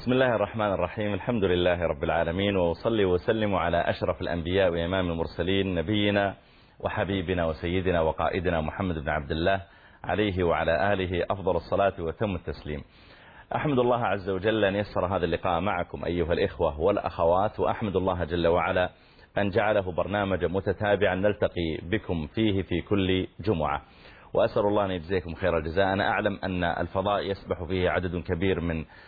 بسم الله الرحمن الرحيم. الحمد لله رب العالمين، وأصلي وسلم على أشرف الأنبياء وإمام المرسلين نبينا وحبيبنا وسيدنا وقائدنا محمد بن عبد الله عليه وعلى آله أفضل الصلاة وتم التسليم. أحمد الله عز وجل أن يسر هذا اللقاء معكم أيها الإخوة والأخوات، وأحمد الله جل وعلا أن جعله برنامج متتابعا نلتقي بكم فيه في كل جمعة، وأسأل الله أن يجزيكم خير الجزاء. أنا أعلم أن الفضاء يسبح فيه عدد كبير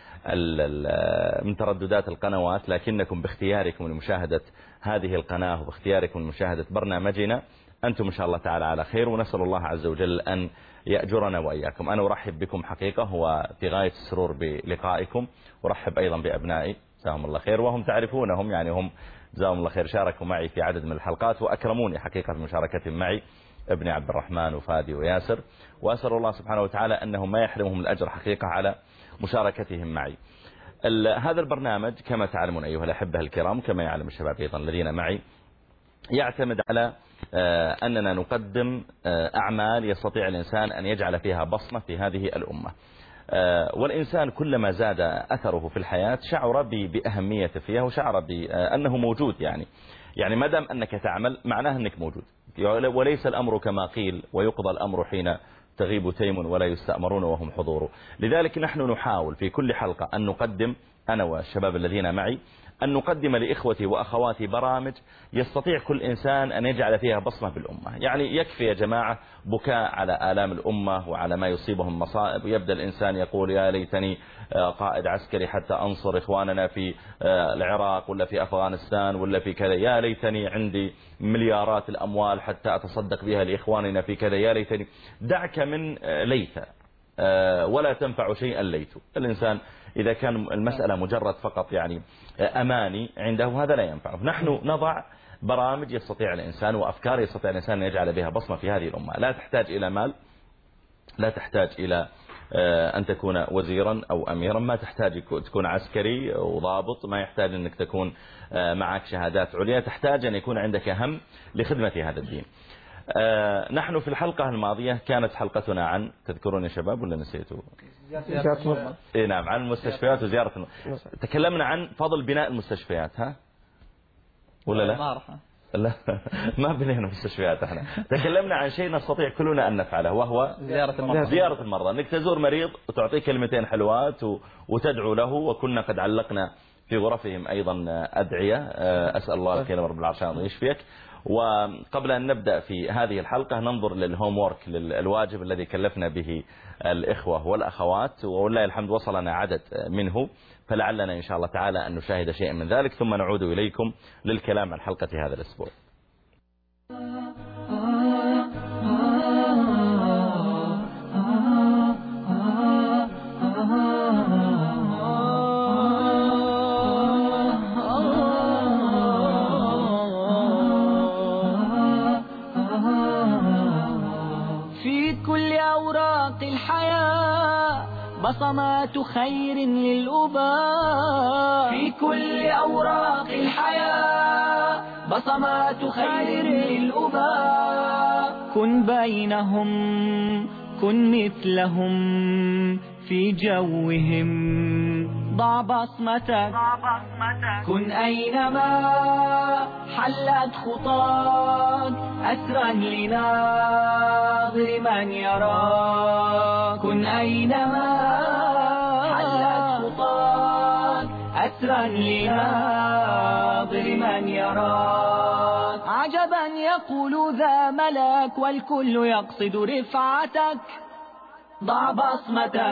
من ترددات القنوات، لكنكم باختياركم لمشاهدة هذه القناة وباختياركم لمشاهدة برنامجنا أنتم إن شاء الله تعالى على خير، ونسأل الله عز وجل أن يأجرنا وإياكم. أنا أرحب بكم حقيقة وفي غاية السرور بلقائكم، أرحب أيضا بأبنائي جزاهم الله خير، وهم تعرفونهم يعني هم جزاهم الله خير شاركوا معي في عدد من الحلقات وأكرموني حقيقة بمشاركتهم معي، ابني عبد الرحمن وفادي وياسر، وأسأل الله سبحانه وتعالى أنه ما يحرمهم الأجر حقيقة على مشاركتهم معي. هذا البرنامج كما تعلمون أيها الأحبة الكرام، كما يعلم الشباب أيضا الذين معي، يعتمد على أننا نقدم أعمال يستطيع الإنسان أن يجعل فيها بصمة في هذه الأمة. والإنسان كلما زاد أثره في الحياة شعر بأهميته فيها وشعر بأنه موجود، يعني ما دام أنك تعمل معناه أنك موجود، وليس الأمر كما قيل ويقضى الأمر حين تغيب تيم ولا يستأمرون وهم حضور. لذلك نحن نحاول في كل حلقة أن نقدم، أنا والشباب الذين معي، أن نقدم لإخوتي وأخواتي برامج يستطيع كل إنسان أن يجعل فيها بصمة بالأمة. يعني يكفي يا جماعة بكاء على آلام الأمة وعلى ما يصيبهم مصائب، ويبدأ الإنسان يقول يا ليتني قائد عسكري حتى أنصر إخواننا في العراق ولا في أفغانستان ولا في كذا، يا ليتني عندي مليارات الأموال حتى أتصدق بها لإخواننا في كذا، يا ليتني. دعك من ليت ولا تنفع شيئا ليت. الإنسان إذا كان المسألة مجرد فقط يعني أماني عنده هذا لا ينفع. نحن نضع برامج يستطيع الإنسان وأفكار يستطيع الإنسان أن يجعل بها بصمة في هذه الأمة، لا تحتاج إلى مال، لا تحتاج إلى أن تكون وزيرا أو أميرا، ما تحتاج تكون عسكري وضابط، ما يحتاج أنك تكون معك شهادات عليا، تحتاج أن يكون عندك هم لخدمة هذا الدين. نحن في الحلقة الماضية كانت حلقتنا عن، تذكرون يا شباب ولا نسيتوا؟ إيه نعم، عن المستشفيات وزيارة تكلمنا عن فضل بناء المستشفيات، ها ولا لا؟ لا ما بنينا مستشفيات احنا، تكلمنا عن شيء نستطيع كلنا أن نفعله، وهو زيارة المرضى، انك تزور مريض وتعطيه كلمتين حلوات وتدعو له. وكنا قد علقنا في غرفهم أيضا أدعية، أسأل الله الكريم رب العرش أن يشفيك. وقبل أن نبدأ في هذه الحلقة ننظر للهوم وورك، للواجب الذي كلفنا به الإخوة والأخوات، ولله الحمد وصلنا عدد منه، فلعلنا إن شاء الله تعالى أن نشاهد شيئا من ذلك، ثم نعود إليكم للكلام عن حلقة هذا الأسبوع. بصمات خير للأباء، في كل أوراق الحياة بصمات خير للأباء. كن بينهم كن مثلهم في جوهم، ضع بصمتك كن أينما حلت خطاك، أسرا لناظر من يراك. كن أينما حلت خطاك، أسرا لناظر من يراك. عجبا يقول ذا ملك والكل يقصد رفعتك، ضع بصمتك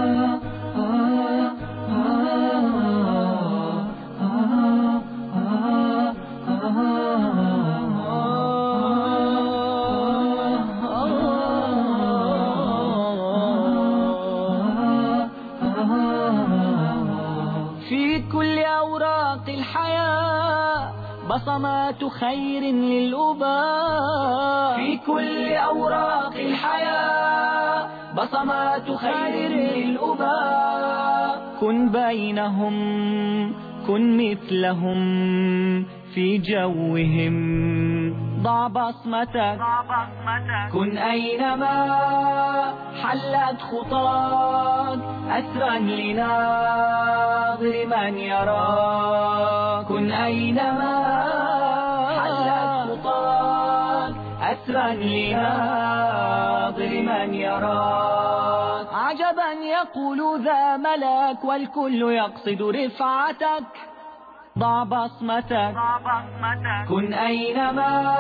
في كل أوراق الحياة بصمات خير للأباء، في كل أوراق الحياة بصمات خير للأباء. كن بينهم كن مثلهم في جوهم، ضع بصمتك كن أينما حلت خطاك أثرا لناظر من يراك كن أينما حلت خطاك أثرا لناظر من يراك عجبا يقول ذا ملك والكل يقصد رفعتك ضع بصمتك كن أينما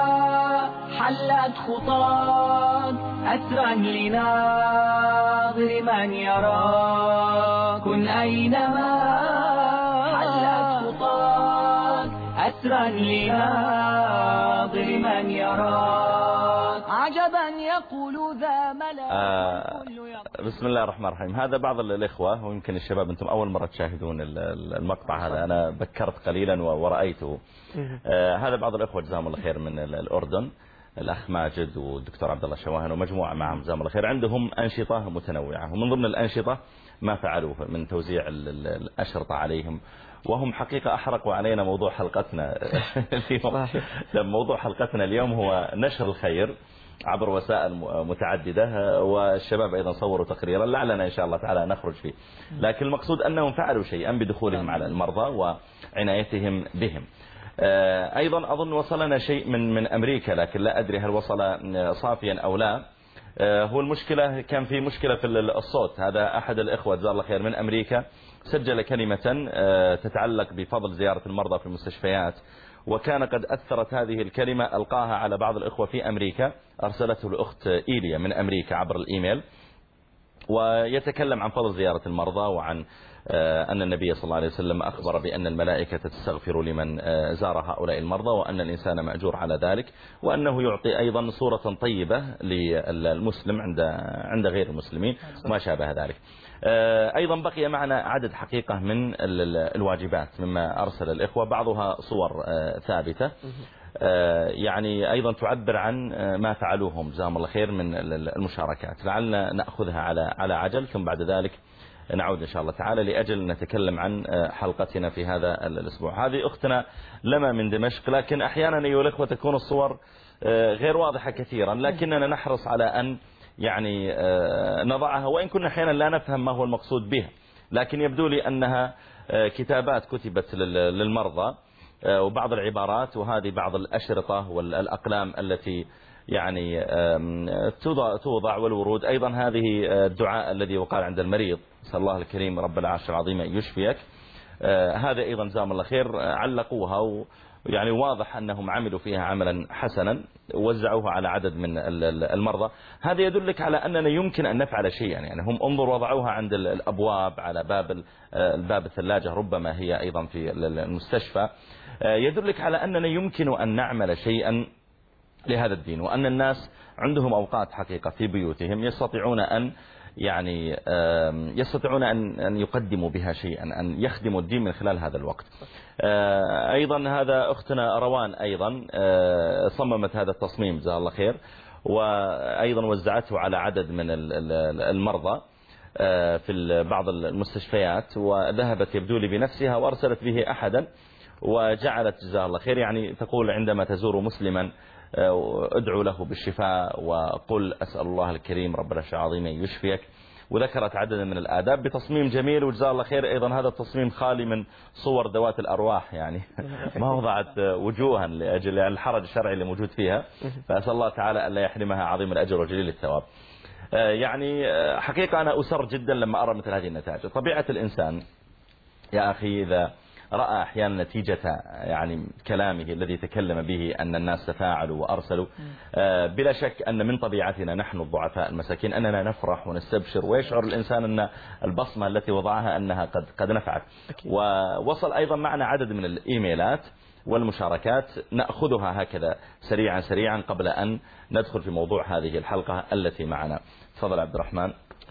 حلت خطاك أثرا لناظر من يراك كن أينما حلت خطاك أثرا لناظر من يراك عجبا يقول ذا ملك بسم الله الرحمن الرحيم. هذا بعض الإخوة، ويمكن الشباب أنتم أول مرة تشاهدون المقطع هذا، أنا بكرت قليلا ورأيته. هذا بعض الإخوة جزاهم الله خير من الأردن، الأخ ماجد والدكتور عبد الله شواهن ومجموعة معهم جزاهم الله خير. عندهم أنشطة متنوعة، ومن ضمن الأنشطة ما فعلوه من توزيع الأشرطة عليهم، وهم حقيقة أحرقوا علينا موضوع حلقتنا اليوم. موضوع حلقتنا اليوم هو نشر الخير عبر وسائل متعددة، والشباب أيضا صوروا تقريرا لعلنا إن شاء الله تعالى نخرج فيه. لكن المقصود أنهم فعلوا شيئا بدخولهم على المرضى وعنايتهم بهم. أيضا أظن وصلنا شيء من أمريكا، لكن لا أدري هل وصل صافيا أو لا. هو المشكلة كان في مشكلة في الصوت. هذا أحد الإخوة جزاه الله خير من أمريكا سجل كلمة تتعلق بفضل زيارة المرضى في المستشفيات، وكان قد أثرت هذه الكلمة، ألقاها على بعض الإخوة في أمريكا، أرسلته الأخت إيليا من أمريكا عبر الإيميل، ويتكلم عن فضل زيارة المرضى، وعن أن النبي صلى الله عليه وسلم أخبر بأن الملائكة تستغفر لمن زار هؤلاء المرضى، وأن الإنسان مأجور على ذلك، وأنه يعطي أيضا صورة طيبة للمسلم عند غير المسلمين وما شابه ذلك. أيضا بقي معنا عدد حقيقة من الواجبات مما أرسل الإخوة، بعضها صور ثابتة يعني أيضا تعبر عن ما فعلوهم جزاهم الله خير من المشاركات، لعلنا نأخذها على عجل، ثم بعد ذلك نعود إن شاء الله تعالى لأجل نتكلم عن حلقتنا في هذا الأسبوع. هذه أختنا لما من دمشق، لكن أحيانا أيها الأخوة تكون الصور غير واضحة كثيرا، لكننا نحرص على أن يعني نضعها، وإن كنا أحيانا لا نفهم ما هو المقصود بها، لكن يبدو لي أنها كتابات كتبت للمرضى وبعض العبارات، وهذه بعض الأشرطة والأقلام التي يعني توضع، والورود أيضا هذه الدعاء الذي وقال عند المريض نسأل الله الكريم رب العرش العظيم أن يشفيك. هذا أيضا جزاهم الله خير علقوها، يعني واضح أنهم عملوا فيها عملا حسنا، وزعوها على عدد من المرضى. هذا يدلك على أننا يمكن أن نفعل شيئا، يعني هم انظر وضعوها عند الأبواب، على باب الثلاجة، ربما هي أيضا في المستشفى. يدلك على أننا يمكن أن نعمل شيئا لهذا الدين، وأن الناس عندهم أوقات حقيقة في بيوتهم يستطيعون أن يعني أن يقدموا بها شيئا، أن يخدموا الدين من خلال هذا الوقت. أيضا هذا أختنا روان أيضا صممت هذا التصميم جزاها الله خير، وأيضا وزعته على عدد من المرضى في بعض المستشفيات، وذهبت يبدو لي بنفسها وأرسلت به أحدا، وجعلت جزاها الله خير يعني تقول عندما تزور مسلما ادعو له بالشفاء، وقل أسأل الله الكريم رب العرش العظيم أن يشفيك، وذكرت عددا من الآداب بتصميم جميل، وجزاه الله خير. أيضا هذا التصميم خالي من صور ذوات الأرواح، يعني ما وضعت وجوها لأجل الحرج الشرعي اللي موجود فيها، فأسأل الله تعالى ألا يحرمها عظيم الأجر وجليل الثواب. يعني حقيقة أنا أسر جدا لما أرى مثل هذه النتائج. طبيعة الإنسان يا أخي إذا رأى أحيانا نتيجة يعني كلامه الذي تكلم به أن الناس تفاعلوا وأرسلوا، بلا شك أن من طبيعتنا نحن الضعفاء المساكين أننا نفرح ونستبشر، ويشعر الإنسان أن البصمة التي وضعها أنها قد نفعت. ووصل أيضا معنا عدد من الإيميلات والمشاركات، نأخذها هكذا سريعا قبل أن ندخل في موضوع هذه الحلقة التي معنا. تفضل عبد الرحمن.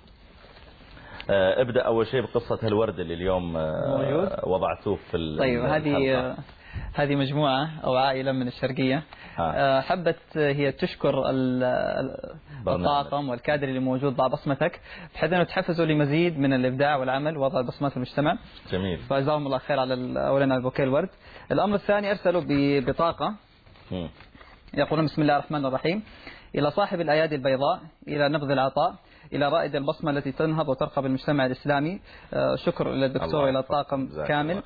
ابدأ أول شيء بقصة الورد اللي اليوم وضعتوه في طيب هذه مجموعة أو عائلة من الشرقية حبت هي تشكر الطاقم والكادر اللي موجود ضع بصمتك، بحيث أنه تحفزوا لمزيد من الإبداع والعمل ووضع بصمات في المجتمع. جميل. فجزاهم الله خير على أولا على بوكيه الورد. الأمر الثاني أرسلوا ببطاقة يقولون: بسم الله الرحمن الرحيم. إلى صاحب الأيادي البيضاء، إلى نبض العطاء، إلى رائد البصمة التي تنهض وترقى بالمجتمع الإسلامي، شكر للدكتور إلى الطاقم كامل.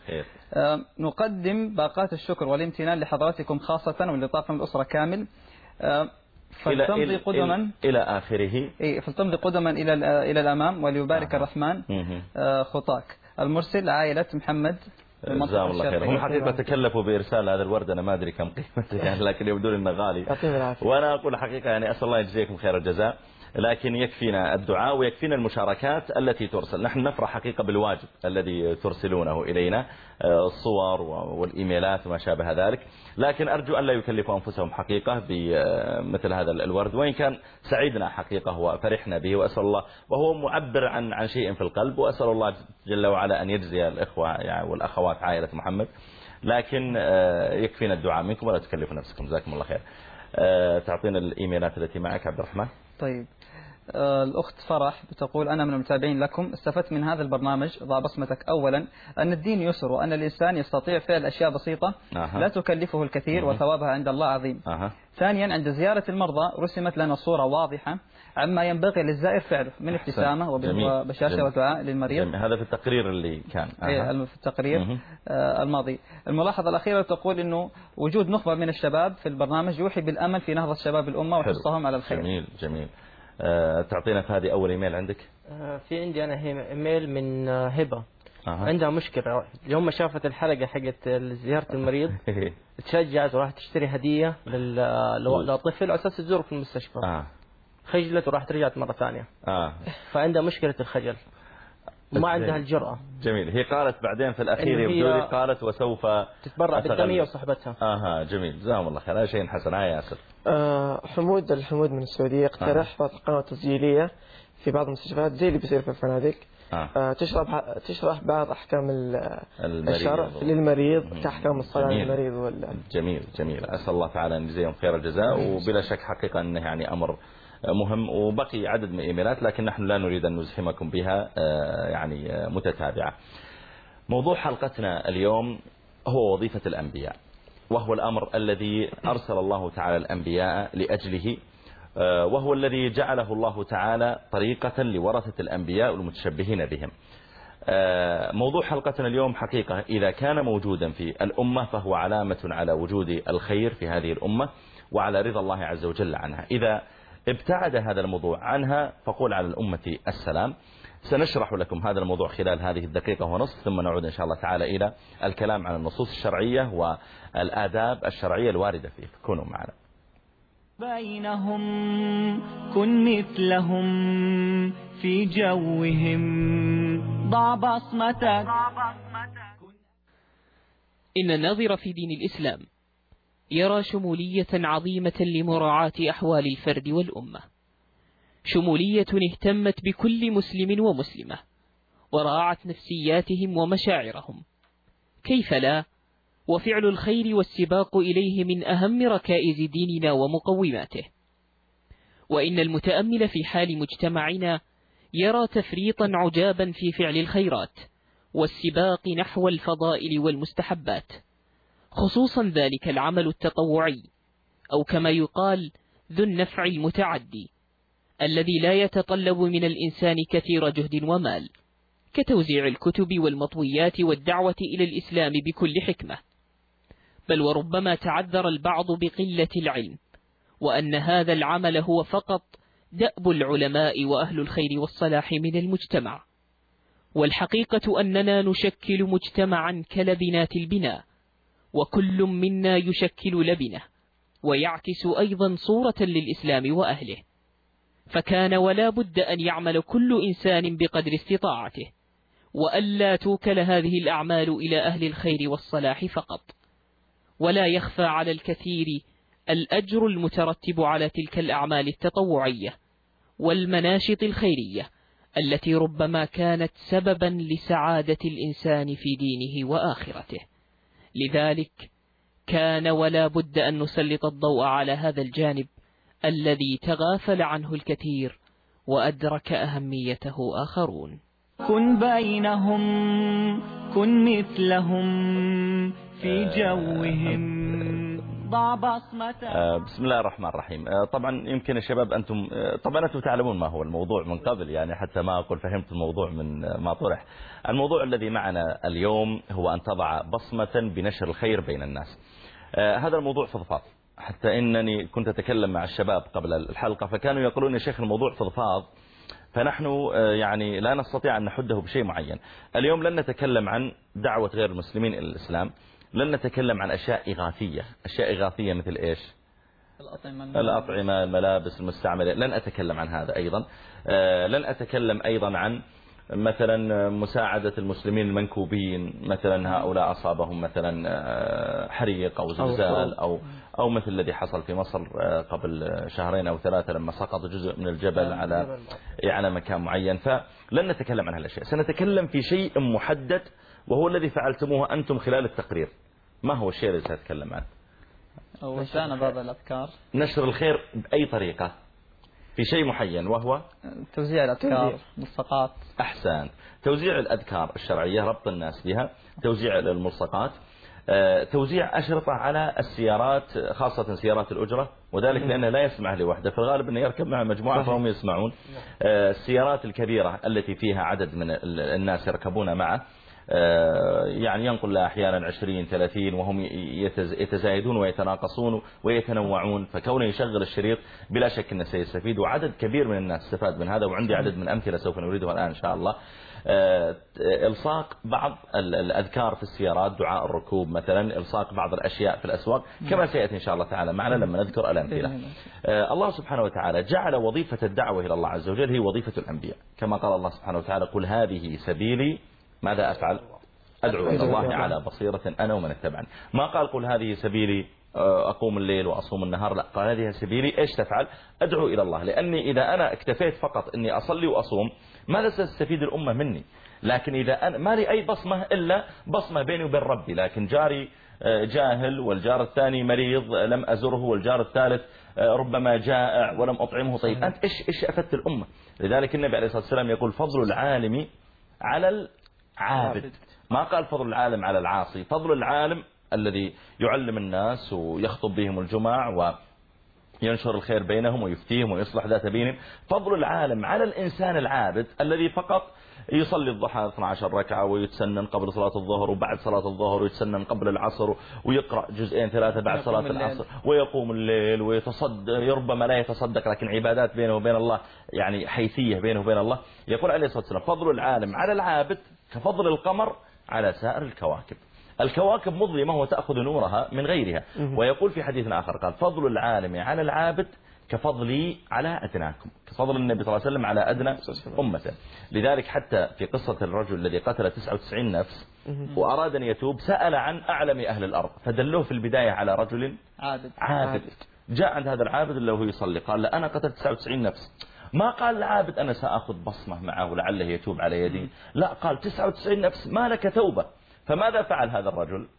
نقدم باقات الشكر والامتنان لحضراتكم خاصة ولطاقم الأسرة كامل. فلتمضي قدما إلى آخره. فلتمضي قدما إلى الأمام وليبارك الرحمن خطاك. المرسل عائلة محمد. جزاهم الله خير. هم حقيقة تكلفوا بإرسال هذا الورد، أنا ما أدري كم قيمته يعني، لكن يبدو لنا غالي. وأنا أقول حقيقة يعني أسأل الله يجزيكم خير الجزاء، لكن يكفينا الدعاء ويكفينا المشاركات التي ترسل. نحن نفرح حقيقة بالواجب الذي ترسلونه إلينا، الصور والإيميلات وما شابه ذلك، لكن أرجو أن لا يكلفوا أنفسهم حقيقة بمثل هذا الورد، وإن كان سعيدنا حقيقة وفرحنا به، وأسأل الله، وهو معبر عن شيء في القلب، وأسأل الله جل وعلا أن يجزي الإخوة يعني والأخوات عائلة محمد، لكن يكفينا الدعاء منكم ولا تكلفوا نفسكم. جزاكم الله خير. تعطينا الإيميلات التي معك عبد الرحمن. طيب، الأخت فرح بتقول: أنا من المتابعين لكم، استفدت من هذا البرنامج ضع بصمتك. أولا، أن الدين يسر، وأن الإنسان يستطيع فعل أشياء بسيطة لا تكلفه الكثير وثوابها عند الله عظيم. ثانيا، عند زيارة المرضى رسمت لنا صورة واضحة عما ينبغي للزائر فعله من ابتسامة وبشاشة ودعاء للمريض. هذا في التقرير اللي كان في التقرير الماضي. الملاحظة الأخيرة تقول إنه وجود نخبة من الشباب في البرنامج يوحي بالأمل في نهضة شباب الأمة وحرصهم على الخير. جميل جميل. تعطينا في هذه أول إيميل عندك؟ في عندي أنا إيميل من هبة. عندها مشكلة، يوم ما شافت الحلقة حقت زيارة المريض تشجعت وراح تشتري هدية للطفل على أساس تزوره في المستشفى. خجلت وراح رجعت مرة ثانية. فعندها مشكلة الخجل وما عندها الجرأة. جميل. هي قالت بعدين في الأخير يبدو لي قالت وسوف تتبرع بالدمية وصحبتها. جميل. جزاهم الله خير. هذا شيء حسن. يا ياسر. الحمود من السعودية يقترح قناة تسجيلية في بعض المستشفيات زي اللي بيصير في الفنادق. تشرح بعض أحكام الشرع للمريض كأحكام الصلاة للمريض جميل جميل. أسأل الله تعالى أن يجزيهم خير الجزاء، وبلا شك حقيقة أنه يعني أمر مهم، وبقي عدد من الإيميلات لكن نحن لا نريد أن نزحمكم بها يعني متتابعة. موضوع حلقتنا اليوم هو وظيفة الأنبياء، وهو الأمر الذي أرسل الله تعالى الأنبياء لأجله، وهو الذي جعله الله تعالى طريقة لورثة الأنبياء والمتشبهين بهم. موضوع حلقتنا اليوم حقيقة إذا كان موجودا في الأمة فهو علامة على وجود الخير في هذه الأمة وعلى رضا الله عز وجل عنها. إذا ابتعد هذا الموضوع عنها فقول على الأمة السلام. سنشرح لكم هذا الموضوع خلال هذه الدقيقة ونصف، ثم نعود إن شاء الله تعالى إلى الكلام عن النصوص الشرعية والآداب الشرعية الواردة فيه. كونوا معنا. بينهم كن مثلهم في جوهم ضع بصمتك. إن الناظر في دين الإسلام يرى شمولية عظيمة لمراعاة أحوال الفرد والأمة، شمولية اهتمت بكل مسلم ومسلمة وراعت نفسياتهم ومشاعرهم. كيف لا؟ وفعل الخير والسباق إليه من أهم ركائز ديننا ومقوماته. وإن المتأمل في حال مجتمعنا يرى تفريطا عجابا في فعل الخيرات والسباق نحو الفضائل والمستحبات، خصوصا ذلك العمل التطوعي، أو كما يقال ذو النفع المتعدي، الذي لا يتطلب من الإنسان كثير جهد ومال، كتوزيع الكتب والمطويات والدعوة إلى الإسلام بكل حكمة. بل وربما تعذر البعض بقلة العلم، وأن هذا العمل هو فقط دأب العلماء وأهل الخير والصلاح من المجتمع. والحقيقة أننا نشكل مجتمعا كلبنات البناء، وكل منا يشكل لبنة ويعكس أيضا صورة للإسلام وأهله، فكان ولا بد أن يعمل كل إنسان بقدر استطاعته، وألا توكل هذه الأعمال إلى أهل الخير والصلاح فقط. ولا يخفى على الكثير الأجر المترتب على تلك الأعمال التطوعية والمناشط الخيرية التي ربما كانت سببا لسعادة الإنسان في دينه وآخرته. لذلك كان ولا بد أن نسلط الضوء على هذا الجانب الذي تغافل عنه الكثير وأدرك أهميته آخرون. كن بينهم كن مثلهم في جوهم ضع بصمتك. بسم الله الرحمن الرحيم. طبعا يمكن الشباب أنتم طبعا أنتم تعلمون ما هو الموضوع من قبل، يعني حتى ما أقول فهمت الموضوع من ما طرح. الموضوع الذي معنا اليوم هو أن تضع بصمة بنشر الخير بين الناس. هذا الموضوع فضفاض، حتى إنني كنت أتكلم مع الشباب قبل الحلقة فكانوا يقولون يا شيخ الموضوع فضفاض، فنحن يعني لا نستطيع أن نحده بشيء معين. اليوم لن نتكلم عن دعوة غير المسلمين إلى الإسلام، لن نتكلم عن أشياء إغاثية مثل إيش؟ الأطعمة، الملابس المستعملة، لن أتكلم عن هذا أيضا. لن أتكلم أيضا عن مثلا مساعدة المسلمين المنكوبين، مثلا هؤلاء أصابهم مثلا حريق أو زلزال أو مثل الذي حصل في مصر قبل 2 أو 3 لما سقط جزء من الجبل على مكان معين. فلن نتكلم عن هالأشياء، سنتكلم في شيء محدد وهو الذي فعلتموه أنتم خلال التقرير. ما هو الشيء الذي سأتكلم عنه؟ وسعنا بعض الأذكار، نشر الخير بأي طريقة في شيء معين، وهو توزيع الأذكار، ملصقات. أحسن، توزيع الأذكار الشرعية، ربط الناس بها، توزيع الملصقات، توزيع أشرطة على السيارات، خاصة سيارات الأجرة، وذلك لأنه لا يسمع لوحده، في الغالب أنه يركب مع مجموعة فهم يسمعون. السيارات الكبيرة التي فيها عدد من الناس يركبون معه، يعني ينقل له أحيانا 20-30 وهم يتزايدون ويتناقصون ويتنوعون، فكونه يشغل الشريط بلا شك أنه سيستفيد، وعدد كبير من الناس استفاد من هذا، وعندي عدد من أمثلة سوف نريدها الآن إن شاء الله. إلصاق بعض الأذكار في السيارات، دعاء الركوب مثلا، إلصاق بعض الأشياء في الأسواق، كما سيأتي إن شاء الله تعالى معنا لما نذكر الأمثلة. الله سبحانه وتعالى جعل وظيفة الدعوة إلى الله عز وجل هي وظيفة الأنبياء، كما قال الله سبحانه وتعالى قل هذه سبيلي ماذا أفعل؟ أدعو إلى الله على بصيرة أنا ومن اتبعني. ما قال قل هذه سبيلي أقوم الليل وأصوم النهار، لا، قال هذه سبيلي إيش تفعل؟ أدعو إلى الله. لأني إذا أنا اكتفيت فقط أني أصلي وأصوم ماذا ستستفيد الأمة مني؟ لكن إذا أنا ما لي أي بصمة إلا بصمة بيني وبين ربي، لكن جاري جاهل والجار الثاني مريض لم أزره والجار الثالث ربما جائع ولم أطعمه، طيب أنت إيش أفدت الأمة؟ لذلك النبي عليه الصلاة والسلام يقول فضل العالم على العابد، ما قال فضل العالم على العاصي. فضل العالم الذي يعلم الناس ويخطب بهم الجمع وينشر الخير بينهم ويفتيهم ويصلح ذات بينهم. فضل العالم على الإنسان العابد الذي فقط يصلي الضحى 12 ركعة ويتسنن قبل صلاة الظهر وبعد صلاة الظهر ويتسنن قبل العصر ويقرأ 2-3 بعد صلاة العصر ويقوم الليل ويتصدق، ربما لا يتصدق لكن عبادات بينه وبين الله، يعني حيثية بينه وبين الله. يقول عليه الصلاة والسلام فضل العالم على العابد كفضل القمر على سائر الكواكب. الكواكب مظلمة وتأخذ نورها من غيرها. ويقول في حديث آخر قال فضل العالم على العابد كفضلي على أدناكم، كفضل النبي صلى الله عليه وسلم على أدنى أمته. لذلك حتى في قصة الرجل الذي قتل 99 نفس وأراد أن يتوب سأل عن أعلم أهل الأرض، فدلوه في البداية على رجل عابد. جاء عند هذا العابد اللي هو يصلي قال له أنا قتلت 99 نفس. ما قال العابد أنا سأخذ بصمة معه ولعله يتوب على يدي، لا، قال 99 نفس ما لك توبة. فماذا فعل هذا الرجل؟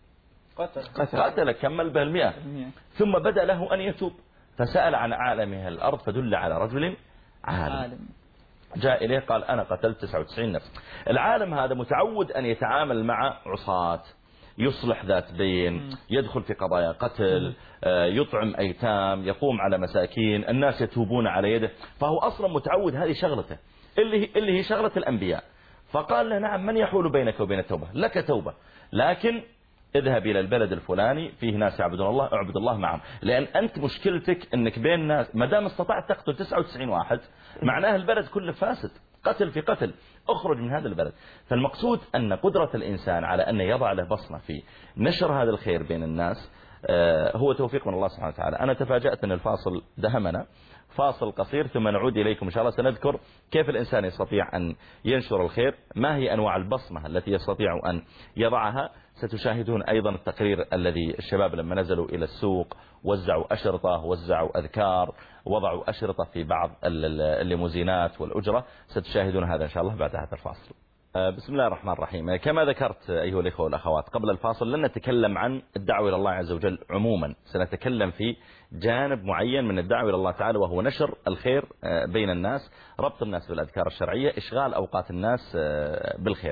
قتل كمل به 100. ثم بدأ له أن يتوب فسأل عن أعلم أهل الأرض فدل على رجل عالم. جاء إليه قال أنا قتلت 99 نفس. العالم هذا متعود أن يتعامل مع عصاة، يصلح ذات بين، يدخل في قضايا قتل، يطعم أيتام، يقوم على مساكين، الناس يتوبون على يده، فهو أصلا متعود هذه شغلته اللي هي شغلة الأنبياء. فقال له نعم من يحول بينك وبين التوبة؟ لك توبة، لكن اذهب إلى البلد الفلاني فيه ناس يعبدون الله، اعبد الله معهم، لأن أنت مشكلتك أنك بين ناس ما دام استطعت تقتل 99 واحد معناه البلد كله فاسد، قتل في قتل، اخرج من هذا البلد. فالمقصود أن قدرة الإنسان على أن يضع له بصمة في نشر هذا الخير بين الناس هو توفيق من الله سبحانه وتعالى. أنا تفاجأت أن الفاصل دهمنا، فاصل قصير ثم نعود إليكم إن شاء الله. سنذكر كيف الإنسان يستطيع أن ينشر الخير، ما هي أنواع البصمة التي يستطيع أن يضعها. ستشاهدون أيضا التقرير الذي الشباب لما نزلوا إلى السوق وزعوا أشرطة، وزعوا أذكار، وضعوا أشرطة في بعض الليموزينات والأجرة. ستشاهدون هذا إن شاء الله بعد هذا الفاصل. بسم الله الرحمن الرحيم. كما ذكرت أيها الإخوة والأخوات قبل الفاصل لن نتكلم عن الدعوة إلى الله عز وجل عموما، سنتكلم في جانب معين من الدعوة إلى الله تعالى وهو نشر الخير بين الناس، ربط الناس بالأذكار الشرعية، إشغال أوقات الناس بالخير.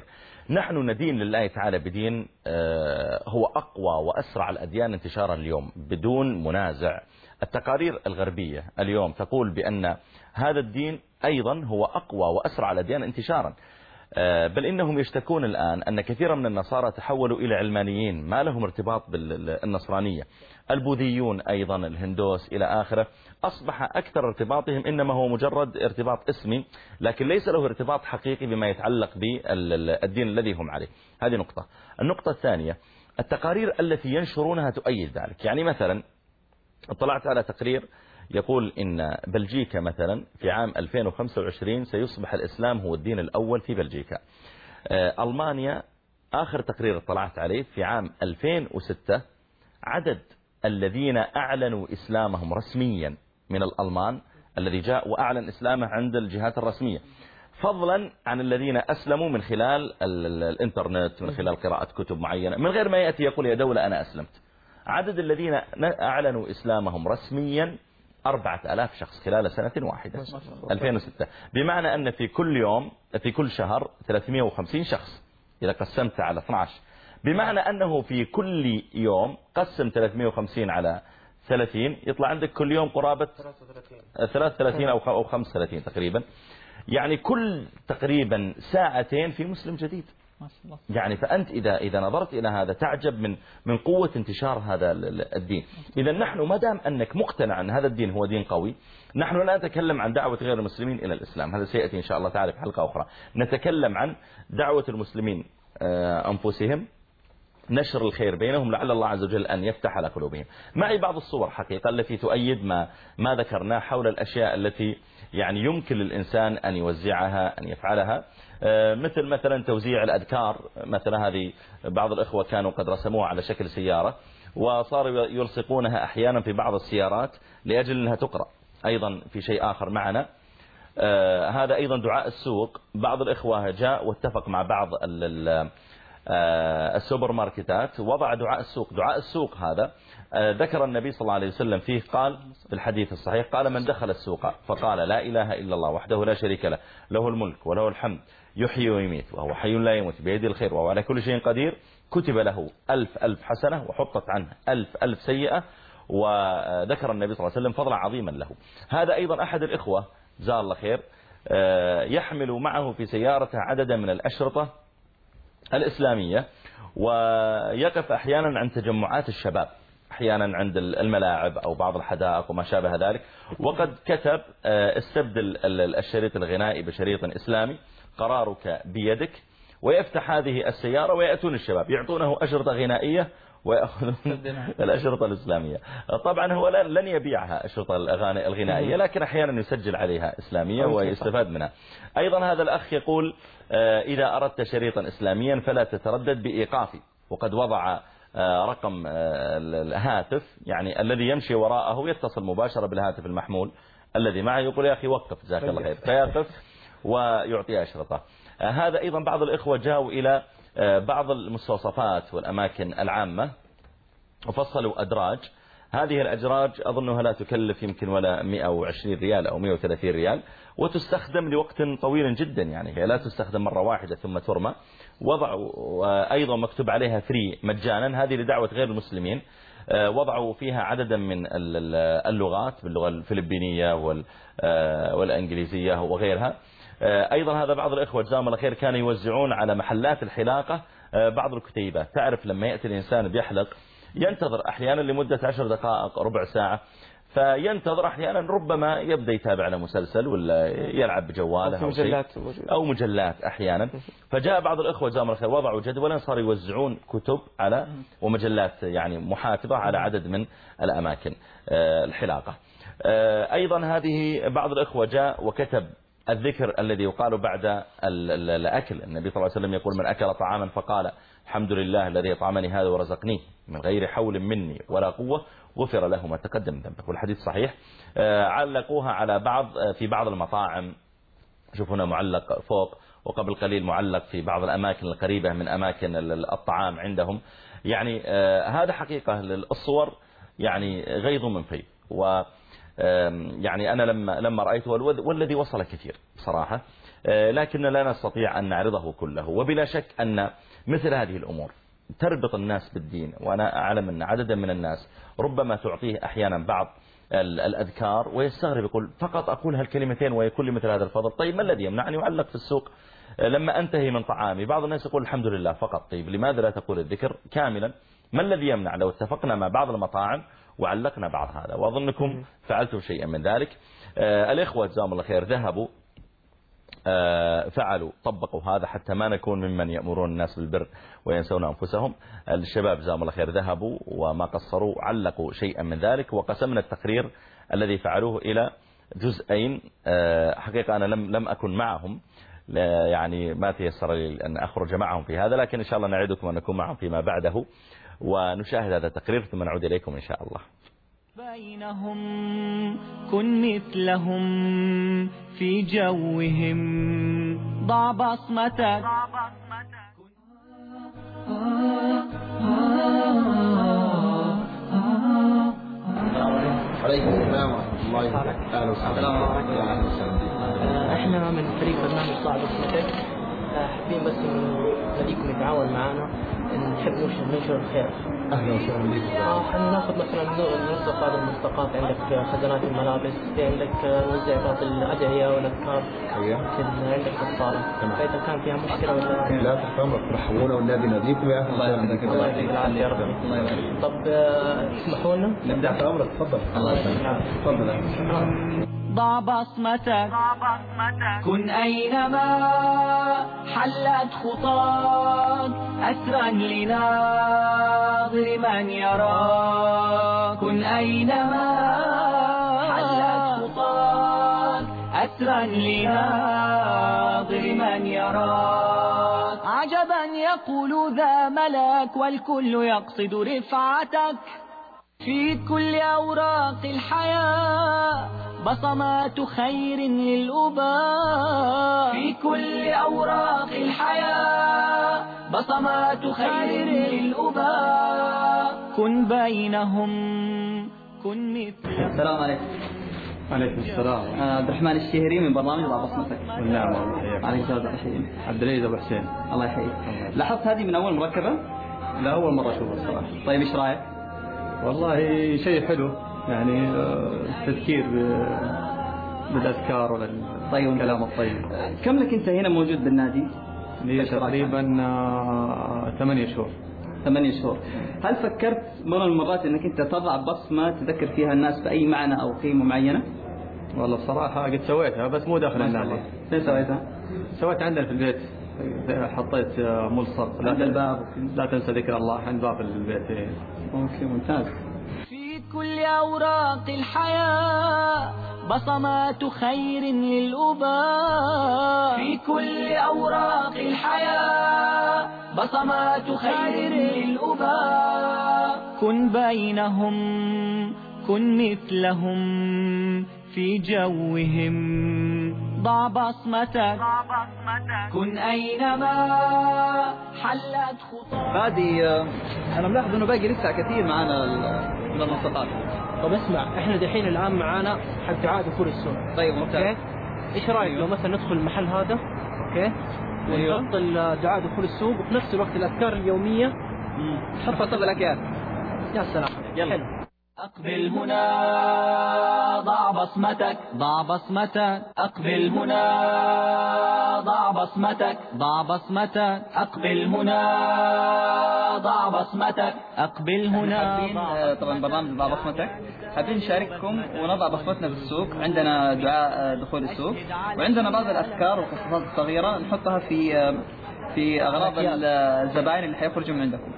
نحن ندين لله تعالى بدين هو أقوى وأسرع الأديان انتشارا اليوم بدون منازع. التقارير الغربية اليوم تقول بأن هذا الدين أيضا هو أقوى وأسرع الأديان انتشارا، بل إنهم يشتكون الآن أن كثيرا من النصارى تحولوا إلى علمانيين ما لهم ارتباط بالنصرانية. البوذيون أيضا، الهندوس إلى آخره، أصبح أكثر ارتباطهم إنما هو مجرد ارتباط اسمي، لكن ليس له ارتباط حقيقي بما يتعلق بالدين الذي هم عليه. هذه نقطة. النقطة الثانية، التقارير التي ينشرونها تؤيد ذلك. يعني مثلا اطلعت على تقرير يقول إن بلجيكا مثلا في عام 2025 سيصبح الإسلام هو الدين الأول في بلجيكا. ألمانيا آخر تقرير اطلعت عليه في عام 2006 عدد الذين أعلنوا إسلامهم رسميا من الألمان الذي جاء وأعلن إسلامه عند الجهات الرسمية، فضلا عن الذين أسلموا من خلال الإنترنت، من خلال قراءة كتب معينة، من غير ما يأتي يقول يا دولة أنا أسلمت. عدد الذين أعلنوا إسلامهم رسميا 4000 شخص خلال سنة واحدة 2006. بمعنى أن في كل يوم في كل شهر 350 شخص إذا قسمت على 12، بمعنى أنه في كل يوم قسم 350 على 30 يطلع عندك كل يوم قرابة 33 أو 35 تقريبا. يعني كل تقريبا ساعتين في مسلم جديد. يعني فأنت إذا نظرت إلى هذا تعجب من قوة انتشار هذا الدين. إذا نحن ما دام أنك مقتنع أن هذا الدين هو دين قوي، نحن لا نتكلم عن دعوة غير المسلمين إلى الإسلام، هذا سيأتي إن شاء الله تعالى في حلقة أخرى. نتكلم عن دعوة المسلمين أنفسهم، نشر الخير بينهم، لعل الله عز وجل أن يفتح على قلوبهم. معي بعض الصور حقيقة التي تؤيد ما ذكرناه حول الأشياء التي يعني يمكن للإنسان أن يوزعها، أن يفعلها، مثلا توزيع الأذكار. مثلا هذه بعض الإخوة كانوا قد رسموها على شكل سيارة وصاروا يلصقونها أحيانا في بعض السيارات لأجل أنها تقرأ. أيضا في شيء آخر معنا، هذا أيضا دعاء السوق. بعض الإخوة جاء واتفق مع بعض السوبر ماركتات وضع دعاء السوق. دعاء السوق هذا ذكر النبي صلى الله عليه وسلم فيه، قال في الحديث الصحيح، قال من دخل السوق فقال لا إله إلا الله وحده لا شريك له له الملك وله الحمد يحيي ويميت وهو حي لا يموت بيده الخير وهو على كل شيء قدير، كتب له 1000 حسنة وحطت عنه 1000 سيئة. وذكر النبي صلى الله عليه وسلم فضلا عظيما له. هذا أيضا أحد الإخوة جزاه الله خير يحمل معه في سيارته عددا من الأشرطة الإسلامية، ويقف أحيانا عند تجمعات الشباب، أحيانا عند الملاعب أو بعض الحدائق وما شابه ذلك، وقد كتب استبدل الشريط الغنائي بشريط إسلامي، قرارك بيدك. ويفتح هذه السيارة ويأتون الشباب يعطونه أشرطة غنائية ويأخذون الأشرطة الإسلامية. طبعا هو لن يبيعها أشرطة الغنائية، لكن أحيانا يسجل عليها إسلامية ويستفاد منها. أيضا هذا الأخ يقول إذا أردت شريطا إسلاميا فلا تتردد بإيقافي، وقد وضع رقم الهاتف يعني الذي يمشي وراءه يتصل مباشرة بالهاتف المحمول الذي معه، يقول يا أخي وقف جزاك الله خير، فيقف ويعطي أشرطة. هذا أيضا بعض الإخوة جاءوا إلى بعض المستوصفات والأماكن العامة وفصلوا أدراج. هذه الأدراج أظنها لا تكلف يمكن ولا 120 ريال أو 130 ريال، وتستخدم لوقت طويل جدا، يعني هي لا تستخدم مرة واحدة ثم ترمى. وضعوا أيضا مكتوب عليها فري مجانا، هذه لدعوة غير المسلمين. وضعوا فيها عددا من اللغات باللغة الفلبينية والإنجليزية وغيرها. أيضا هذا بعض الإخوة جزاهم الله خير كانوا يوزعون على محلات الحلاقة بعض الكتيبات. تعرف لما يأتي الإنسان بيحلق ينتظر أحيانا لمدة 10 دقائق ربع ساعة، فينتظر أحيانا ربما يبدأ يتابع على مسلسل ولا يلعب بجواله أو مجلات أحيانا. فجاء بعض الإخوة جزاهم الله خير وضعوا جدولا صاروا يوزعون كتب على ومجلات يعني محاتبة على عدد من الأماكن الحلاقة. أيضا هذه بعض الإخوة جاء وكتب الذكر الذي يقال بعد الأكل. النبي صلى الله عليه وسلم يقول من أكل طعاما فقال الحمد لله الذي أطعمني هذا ورزقنيه من غير حول مني ولا قوة غفر له ما تقدم من ذنبه، والحديث صحيح. علقوها على في بعض المطاعم، شوف هنا معلق فوق، وقبل قليل معلق في بعض الأماكن القريبة من أماكن الطعام عندهم. يعني هذا حقيقة الصور يعني غيظ من فيض. يعني أنا لما رأيته والذي وصل كثير بصراحة لكن لا نستطيع أن نعرضه كله. وبلا شك أن مثل هذه الأمور تربط الناس بالدين، وأنا أعلم أن عددا من الناس ربما تعطيه أحيانا بعض الأذكار ويستغرب، يقول فقط أقول هالكلمتين ويكون لي مثل هذا الفضل. طيب ما الذي يمنعني أعلق في السوق لما أنتهي من طعامي؟ بعض الناس يقول الحمد لله فقط. طيب لماذا لا تقول الذكر كاملا؟ ما الذي يمنع لو اتفقنا مع بعض المطاعم وعلقنا بعض هذا؟ وأظنكم فعلتم شيئا من ذلك. الإخوة جزاهم الله خير ذهبوا فعلوا طبقوا هذا حتى ما نكون ممن يأمرون الناس بالبر وينسون أنفسهم. الشباب جزاهم الله خير ذهبوا وما قصروا، علقوا شيئا من ذلك، وقسمنا التقرير الذي فعلوه إلى جزئين. حقيقة أنا لم أكن معهم، يعني ما تيسر لي أن أخرج معهم في هذا، لكن إن شاء الله نعدكم أن نكون معهم فيما بعده ونشاهد هذا التقرير ثم نعود إليكم إن شاء الله. بينهم كن مثلهم في جوهم، ضع بصمتك. عليكم السلام ورحمة الله وبركاته. احنا من فريق برنامج ضع بصمتك، حابين بس انه نبيكم يتعاون معنا، نحب ننشر الخير. اهلا وسهلا بكم. حناخذ مثلا نوزع بعض الملصقات، عندك خزانات الملابس، في عندك نوزع بعض الادعيه والاذكار عندك في الصاله. فاذا كان فيها مشكله ولا لا تحت امرك، ترحبونا والنبي نبيكم. يا الله يسعدك. الله يعطيك العافيه يا رب. طب اسمحوا لنا نبدا في امرك. تفضل. الله يسعدك. تفضل. ضع بصمتك، كن أينما حلت خطاك، أسرا لناظر من يراك. كن أينما حلت خطاك، أسرا لناظر من يراك. عجبا يقول ذا ملك، والكل يقصد رفعتك. في كل أوراق الحياة بصمات خير للأباء. في كل أوراق الحياة بصمات خير للأباء. كن بينهم كن مثلهم. السلام عليكم. عليكم السلام. عبد الرحمن الشهري من برنامج ضع بصمتك. والنعم الله يحييك. عليك السلام. تحيين عبد العزيز ابو حسين. الله يحييك. لاحظت هذه من أول مركبة؟ لا أول مرة أشوفها الصراحة. طيب إيش رأيك؟ والله شيء حلو، يعني تذكير بالأذكار والكلام الطيب. كم لك أنت هنا موجود بالنادي؟ لي تقريبا 8 شهور. 8 شهور. هل فكرت مرة من المرات أنك أنت تضع بصمة تذكر فيها الناس بأي معنى أو قيمة معينة؟ والله بصراحة قد سويتها بس مو داخل النادي. فين سويتها؟ سويتها عندنا في البيت، حطيت ملصق عند الباب، لا تنسى ذكر الله عند باب البيت. اوكي ممتاز. في كل أوراق الحياة بصمات خير للأباء. في كل أوراق الحياة بصمات خير للأباء. كن بينهم كن مثلهم في جوهم، ضع بصمتك. كن أينما حلت خطاك. هذه أنا ملاحظ إنه باقي لسه كثير معنا من الملصقات. طب اسمع، احنا دحين الآن معانا حق دعاء دخول السوق. طيب ممتاز. ايش رايك لو مثلا ندخل المحل هذا، اوكي، ونحط دعاء دخول السوق وفي نفس الوقت الأذكار اليومية حط طب الأكياس. يا سلام. يلا. أقبل هنا ضع بصمتك، ضع بصمتك. أقبل هنا ضع بصمتك، ضع بصمتك. أقبل هنا ضع بصمتك. أقبل هنا. طبعا برنامج ضع بصمتك حابين نشارككم ونضع بصمتنا بالسوق. عندنا دعاء دخول السوق، وعندنا بعض الأذكار والقصصات الصغيرة نحطها في أغراض الزبائن اللي حيخرجوا من عندكم.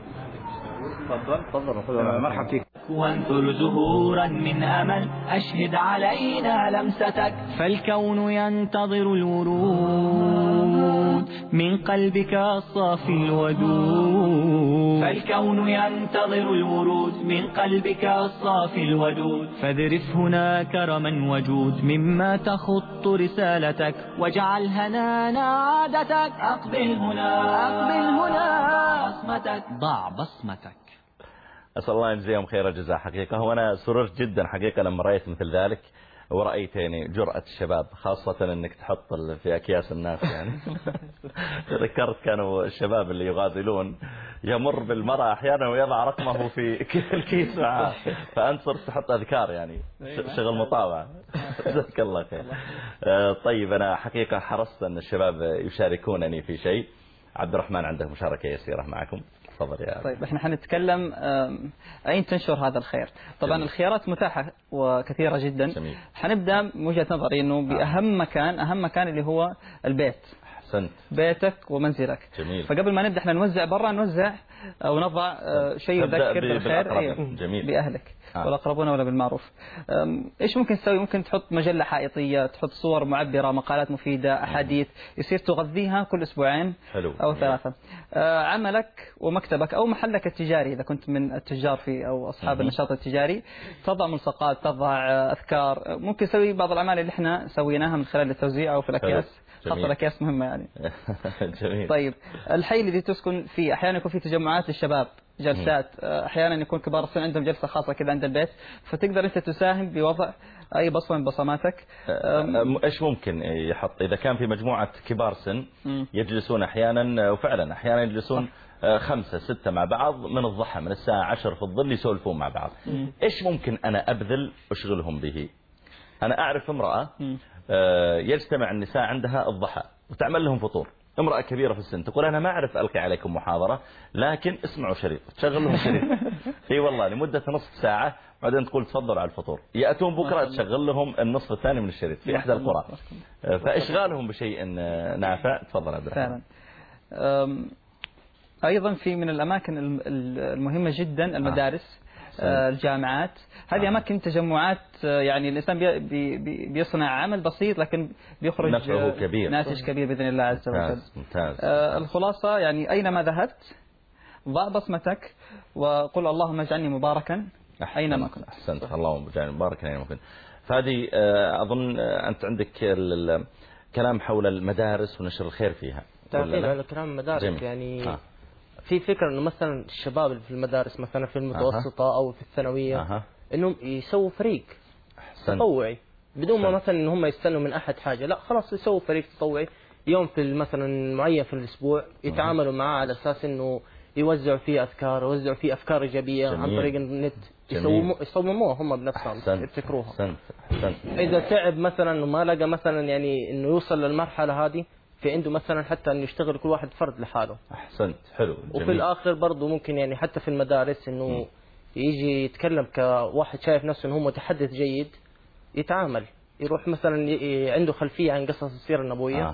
تفضل. مرحبا فيك. وانثر زهورا من أمل، أشهد علينا لمستك. فالكون ينتظر الورود من قلبك الصافي الودود. فالكون ينتظر الورود من قلبك الصافي الودود. فاذرف هنا كرما وجود مما تخط رسالتك، واجعل هنانا عادتك. أقبل هنا أقبل هنا بصمتك، ضع بصمتك. أسأل الله يجزيهم خير الجزاء. حقيقة وأنا سررت جدا حقيقة لما رأيت مثل ذلك. ورأيت يعني جرأة الشباب، خاصة أنك تحط في أكياس الناس يعني. ذكرت كانوا الشباب اللي يغازلون يمر بالمرأة أحيانا ويضع رقمه في الكيس معه، فأنت صرت تحط أذكار يعني شغل مطاوع. جزاك الله خير. طيب أنا حقيقة حرصت أن الشباب يشاركونني في شيء. عبد الرحمن عنده مشاركة يسيرة معكم، تفضل يا طيب احنا حنتكلم أين تنشر هذا الخير. طبعا جميل. الخيارات متاحة وكثيرة جدا. جميل. حنبدأ من وجهة نظري انه بأهم مكان اللي هو البيت. أحسنت. بيتك ومنزلك. جميل. فقبل ما نبدأ احنا نوزع برا، نوزع او نضع شيء يذكر بالخير بأهلك والأقربون ولا بالمعروف. ايش ممكن تسوي؟ ممكن تحط مجلة حائطية، تحط صور معبرة، مقالات مفيدة، أحاديث، يصير تغذيها كل أسبوعين حلو. أو ثلاثة. عملك ومكتبك أو محلك التجاري إذا كنت من التجار في أو أصحاب النشاط التجاري، تضع ملصقات، تضع أذكار. ممكن تسوي بعض الأعمال اللي احنا سويناها من خلال التوزيع أو في الأكياس، خاصة الأكياس مهمة يعني. جميل. طيب الحي الذي تسكن فيه أحيانا يكون فيه تجمعات للشباب، جلسات، أحيانا يكون كبار السن عندهم جلسة خاصة كذا عند البيت، فتقدر أنت تساهم بوضع أي بصمة من بصماتك. إيش ممكن يحط إذا كان في مجموعة كبار سن يجلسون أحيانا، وفعلا أحيانا يجلسون 5 6 مع بعض من الضحى من الساعة 10 في الظل يسولفون مع بعض. إيش ممكن أنا أبذل أشغلهم به؟ أنا أعرف امرأة يجتمع النساء عندها الضحى وتعمل لهم فطور. امرأة كبيرة في السن تقول أنا ما أعرف ألقي عليكم محاضرة، لكن اسمعوا شريط، تشغل لهم شريط. اي والله لمدة نصف ساعة، بعدين تقول تفضلوا على الفطور. يأتون بكرة تشغل لهم النصف الثاني من الشريط في إحدى القرى. فإشغالهم بشيء نافع. تفضل عبد الرحمن. أيضا في من الأماكن المهمة جدا المدارس، الجامعات، هذه أماكن تجمعات. يعني الإنسان بيصنع عمل بسيط لكن بيخرج نفعه كبير، ناتج كبير بإذن الله عز وجل. ممتاز. الخلاصة يعني أينما ذهبت ضع بصمتك وقل اللهم اجعلني مباركا أينما كنت. أحسنت. اللهم اجعلني مباركا أينما كنت. فهذه أظن أنت عندك كلام حول المدارس ونشر الخير فيها. تعقيب على كلام المدارس يعني في فكرة انه مثلا الشباب اللي في المدارس مثلا في المتوسطة او في الثانوية انهم يسووا فريق تطوعي بدون ما مثلا ان هم يستنوا من احد حاجة، لا خلاص يسووا فريق تطوعي يوم في مثلا معين في الاسبوع يتعاملوا معاه على اساس انه يوزعوا فيه اذكار، يوزعوا فيه افكار ايجابية عن طريق النت، يصمموها هم بنفسهم يبتكروها. اذا تعب مثلا وما لقى مثلا يعني انه يوصل للمرحلة هذه، في عنده مثلا حتى انه يشتغل كل واحد فرد لحاله. احسنت. حلو. جميل. وفي الاخر برضه ممكن يعني حتى في المدارس انه يجي يتكلم كواحد شايف نفسه انه هو متحدث جيد، يتعامل يروح مثلا عنده خلفية عن قصص السيرة النبوية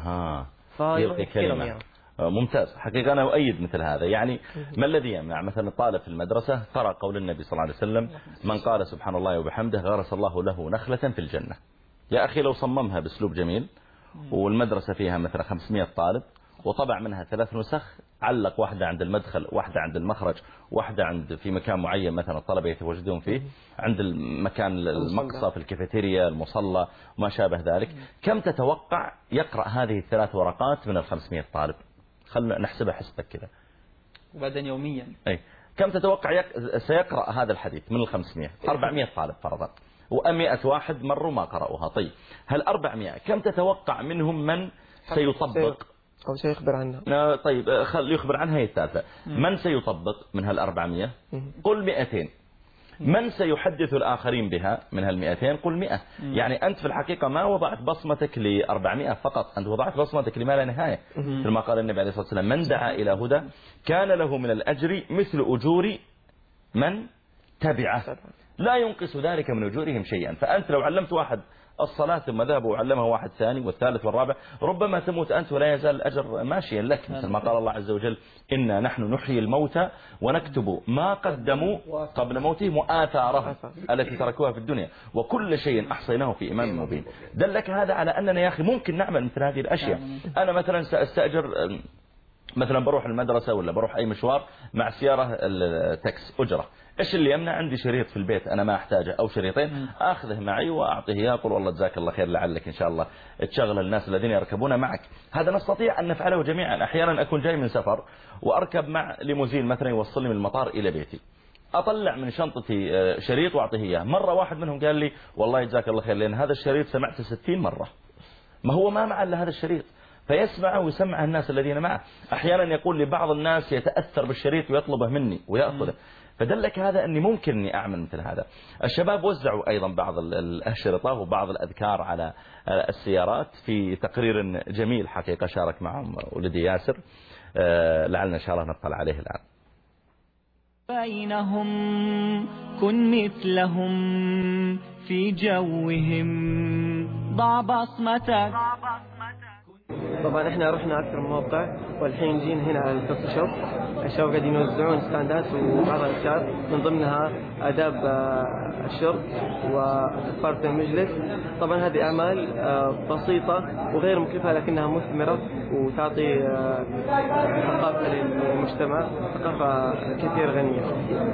فيروح يتكلم يعني. ممتاز. حقيقة أنا أؤيد مثل هذا. يعني ما الذي يمنع مثلا طالب في المدرسة قرأ قول النبي صلى الله عليه وسلم من قال سبحان الله وبحمده غرس الله له نخلة في الجنة. يا أخي لو صممها بأسلوب جميل والمدرسة فيها مثلا 500 طالب وطبع منها 3 نسخ، علق واحدة عند المدخل، واحدة عند المخرج، واحدة عند في مكان معين مثلا الطلبة يتواجدون فيه، عند المكان المقصى في الكافيتيريا المصلى وما شابه ذلك، كم تتوقع يقرأ هذه ال3 ورقات من 500 طالب؟ خلنا نحسبها حسبك كذا. وبعدين يوميا أي كم تتوقع سيقرأ هذا الحديث من 500؟ 400 طالب فرضا، و100 واحد مروا ما قرأوها. طيب هل 400 كم تتوقع منهم من سيطبق أو سيخبر عنها؟ طيب خل يخبر عنها. هي الثالثة. من سيطبق من هال400؟ قل 200. من سيحدث الآخرين بها من هال200؟ قل 100. يعني أنت في الحقيقة ما وضعت بصمتك ل400 فقط، أنت وضعت بصمتك لما لا نهاية. كما قال النبي عليه الصلاة والسلام من دعا إلى هدى كان له من الأجر مثل أجور من تبعه لا ينقص ذلك من أجورهم شيئا. فأنت لو علمت واحد الصلاة ثم ذهب وعلمه واحد ثاني والثالث والرابع، ربما تموت أنت ولا يزال الأجر ماشيا لك، مثل ما قال الله عز وجل إنا نحن نحيي الموتى ونكتب ما قدموا قبل موتهم وآثارهم التي تركوها في الدنيا وكل شيء أحصيناه في إمام مبين. دلك هذا على أننا يا أخي ممكن نعمل مثل هذه الأشياء. أنا مثلا سأستأجر مثلا بروح المدرسة ولا بروح أي مشوار مع سيارة التاكس أجرة، إيش اللي يمنع عندي شريط في البيت أنا ما أحتاجه أو شريطين أخذه معي وأعطيه إياه، أقول والله جزاك الله خير لعلك إن شاء الله تشغل الناس الذين يركبون معك. هذا نستطيع أن نفعله جميعا. أحيانا أكون جاي من سفر وأركب مع ليموزين مثلا يوصلني من المطار إلى بيتي، أطلع من شنطتي شريط وأعطيه إياه. مرة واحد منهم قال لي والله جزاك الله خير، لأن هذا الشريط سمعته 60 مرة، ما هو ما معه إلا هذا الشريط، فيسمعه ويسمع الناس الذين معه. أحيانا يقول لبعض الناس يتأثر بالشريط ويطلبه مني ويأخذه، فدلك هذا أني ممكن أني أعمل مثل هذا. الشباب وزعوا أيضا بعض الأشرطة وبعض الأذكار على السيارات في تقرير جميل حقيقة شارك معهم ولدي ياسر، لعلنا إن شاء الله نطلع عليه الآن. بينهم كن مثلهم في جوهم ضع بصمتك. طبعا احنا رحنا اكثر من موقع والحين جينا هنا على الكوفي شوب. الشباب قاعدين يوزعون ستاندات وبعض الاشياء من ضمنها آداب الشرب وكفارة المجلس. طبعا هذه اعمال بسيطة وغير مكلفة لكنها مثمرة وتعطي ثقافة للمجتمع، ثقافة كثير غنية.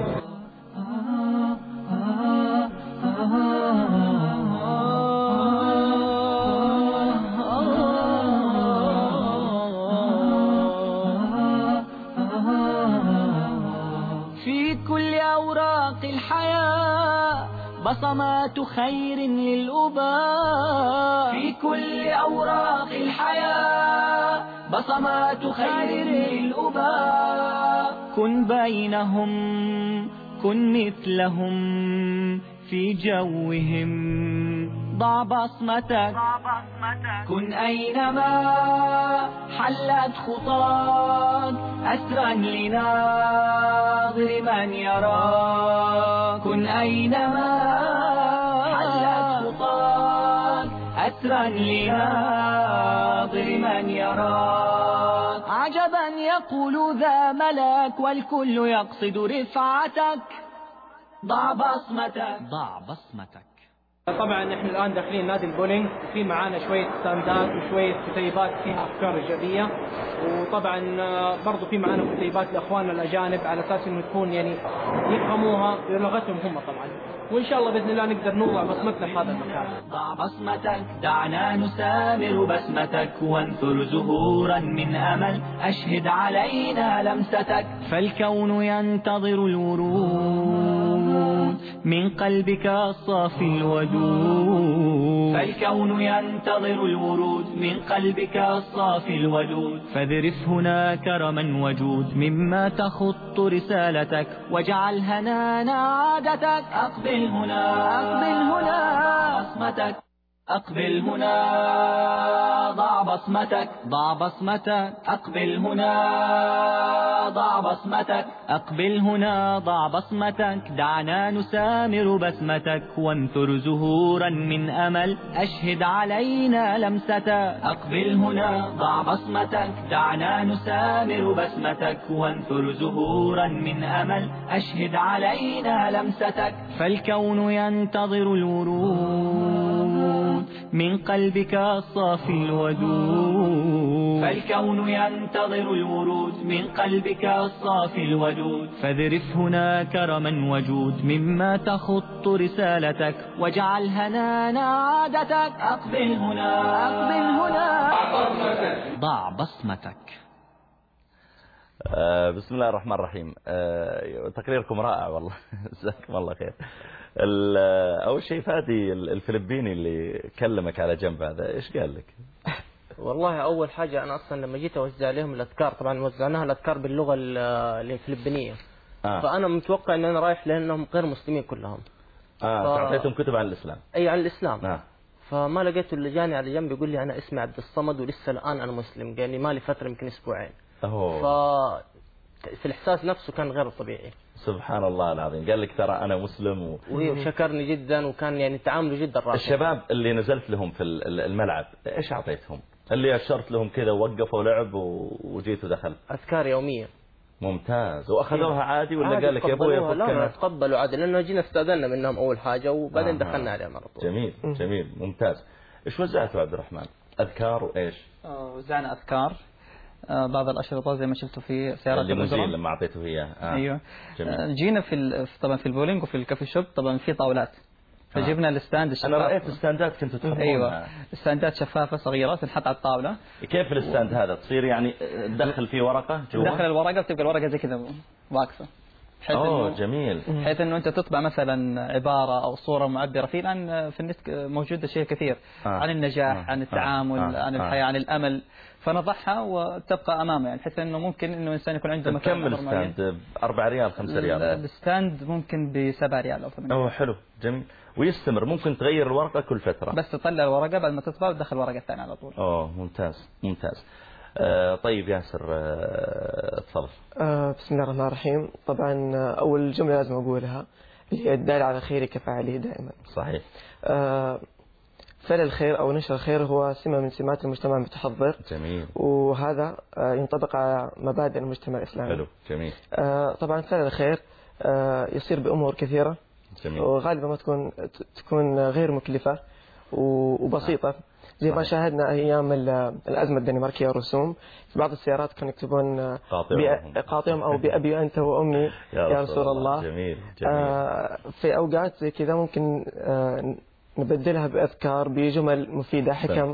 أوراق الحياة بصمات خير للأباء. في كل أوراق الحياة بصمات خير للأباء. كن بينهم كن مثلهم في جوهم ضع بصمتك. كن أينما حلت خطاك أسرا لناظر من يراك. كن أينما حلت خطاك أسرا لناظر من يراك. عجبا يقول ذا ملاك والكل يقصد رفعتك. ضع بصمتك ضع بصمتك. طبعا احنا الان داخلين نادي البولينج، في معانا شويه ستاندات وشويه كتيبات فيها افكار ايجابيه، وطبعا برضو في معانا كتيبات لاخواننا الاجانب على اساس انه تكون يعني يفهموها بلغتهم هم طبعا، وان شاء الله باذن الله نقدر نوضع بصمتنا في هذا المكان. ضع بصمتك دعنا نسامر بسمتك وانثر زهورا من امل اشهد علينا لمستك. فالكون ينتظر الورود من قلبك الصافي الودود. فالكون ينتظر الورود من قلبك الصافي الودود. فاذرف هنا كرما وجود مما تخط رسالتك واجعل هنانا عادتك. أقبل هنا بصمتك. أقبل هنا ضع بصمتك. ضع بصمتك. أقبل هنا ضع بصمتك. أقبل هنا ضع بصمتك. دعنا نسامر بسمتك وانثر زهورا من أمل أشهد علينا لمستك. أقبل هنا ضع بصمتك. دعنا نسامر بسمتك وانثر زهورا من أمل أشهد علينا لمستك. فالكون ينتظر الورود من قلبك الصافي الودود. فالكون ينتظر الورود من قلبك الصافي الودود. فاذرف هنا كرما وجود مما تخط رسالتك واجعل هنانا عادتك. أقبل هنا ضع بصمتك. بسم الله الرحمن الرحيم. تقريركم رائع والله جزاكم الله خير. أول شيء فادي الفلبيني اللي كلمك على جنب هذا إيش قال لك؟ والله أول حاجة أنا أصلا لما جيت أوزع عليهم الأذكار، طبعا وزعناها الأذكار باللغة الفلبينية، فأنا متوقع أن أنا رايح لأنهم غير مسلمين كلهم. تعطيتهم كتب عن الإسلام؟ أي عن الإسلام. فما لقيته اللي جاني على جنب يقول لي أنا اسمي عبد الصمد ولسه الآن أنا مسلم، قال لي ما لي فترة يمكن أسبوعين. في الإحساس نفسه كان غير طبيعي. سبحان الله العظيم. قال لك ترى أنا مسلم وشكرني جدا وكان يعني تعامله جدا رائع. الشباب اللي نزلت لهم في الملعب إيش أعطيتهم؟ اللي أشرت لهم كذا ووقفوا لعب وجيت ودخلت؟ أذكار يومية. ممتاز. وأخذوها عادي ولا قال لك يا أبوي؟ لا تقبلوا عادي لأنه جينا استأذنا منهم أول حاجة وبعدين دخلنا عليهم على طول. جميل ممتاز. إيش وزعتوا عبد الرحمن؟ أذكار وإيش؟ وزعنا أذكار، بعض الأشرطة زي ما شفتوا في سيارات الليموزين لما أعطيته إياه. أيوة. جينا طبعا في البولينج وفي الكافي شوب طبعا في طاولات، فجبنا الستاند الشفاف. أنا رأيت الستاندات كنتوا تحطونها. أيوة الستاندات شفافة صغيرة تنحط على الطاولة. كيف الستاند هذا تصير يعني تدخل فيه ورقة جوا؟ تدخل الورقة وتبقى الورقة زي كذا واقفة. جميل. بحيث انه انت تطبع مثلا عبارة او صورة معبرة. في الان في النت موجود شيء كثير عن النجاح، عن التعامل، عن الحياة، عن الامل، فنضعها وتبقى امامه، يعني بحيث انه ممكن انه الانسان يكون عنده مكان. كم الستاند؟ 4 ريال 5 ريال؟ الستاند ممكن ب7 ريال او 8 ريال. حلو جميل. ويستمر، ممكن تغير الورقة كل فترة، بس تطلع الورقة بعد ما تطبع وتدخل الورقة الثانية على طول. ممتاز ممتاز. طيب ياسر تفضل. بسم الله الرحمن الرحيم. طبعا أول جملة لازم أقولها اللي هي الدال على خير كفاعله دائما. صحيح. فعل الخير أو نشر الخير هو سمة من سمات المجتمع المتحضر. جميل. وهذا ينطبق على مبادئ المجتمع الإسلامي. حلو جميل. طبعا فعل الخير يصير بأمور كثيرة. جميل. وغالبا ما تكون غير مكلفة وبسيطة. زي ما شاهدنا أيام الأزمة الدنماركية والرسوم، في بعض السيارات كانوا يكتبون قاطعهم أو بأبي أنت وأمي يا رسول الله. جميل. جميل. في أوقات زي كذا ممكن نبدلها بأذكار، بجمل مفيدة، حكم،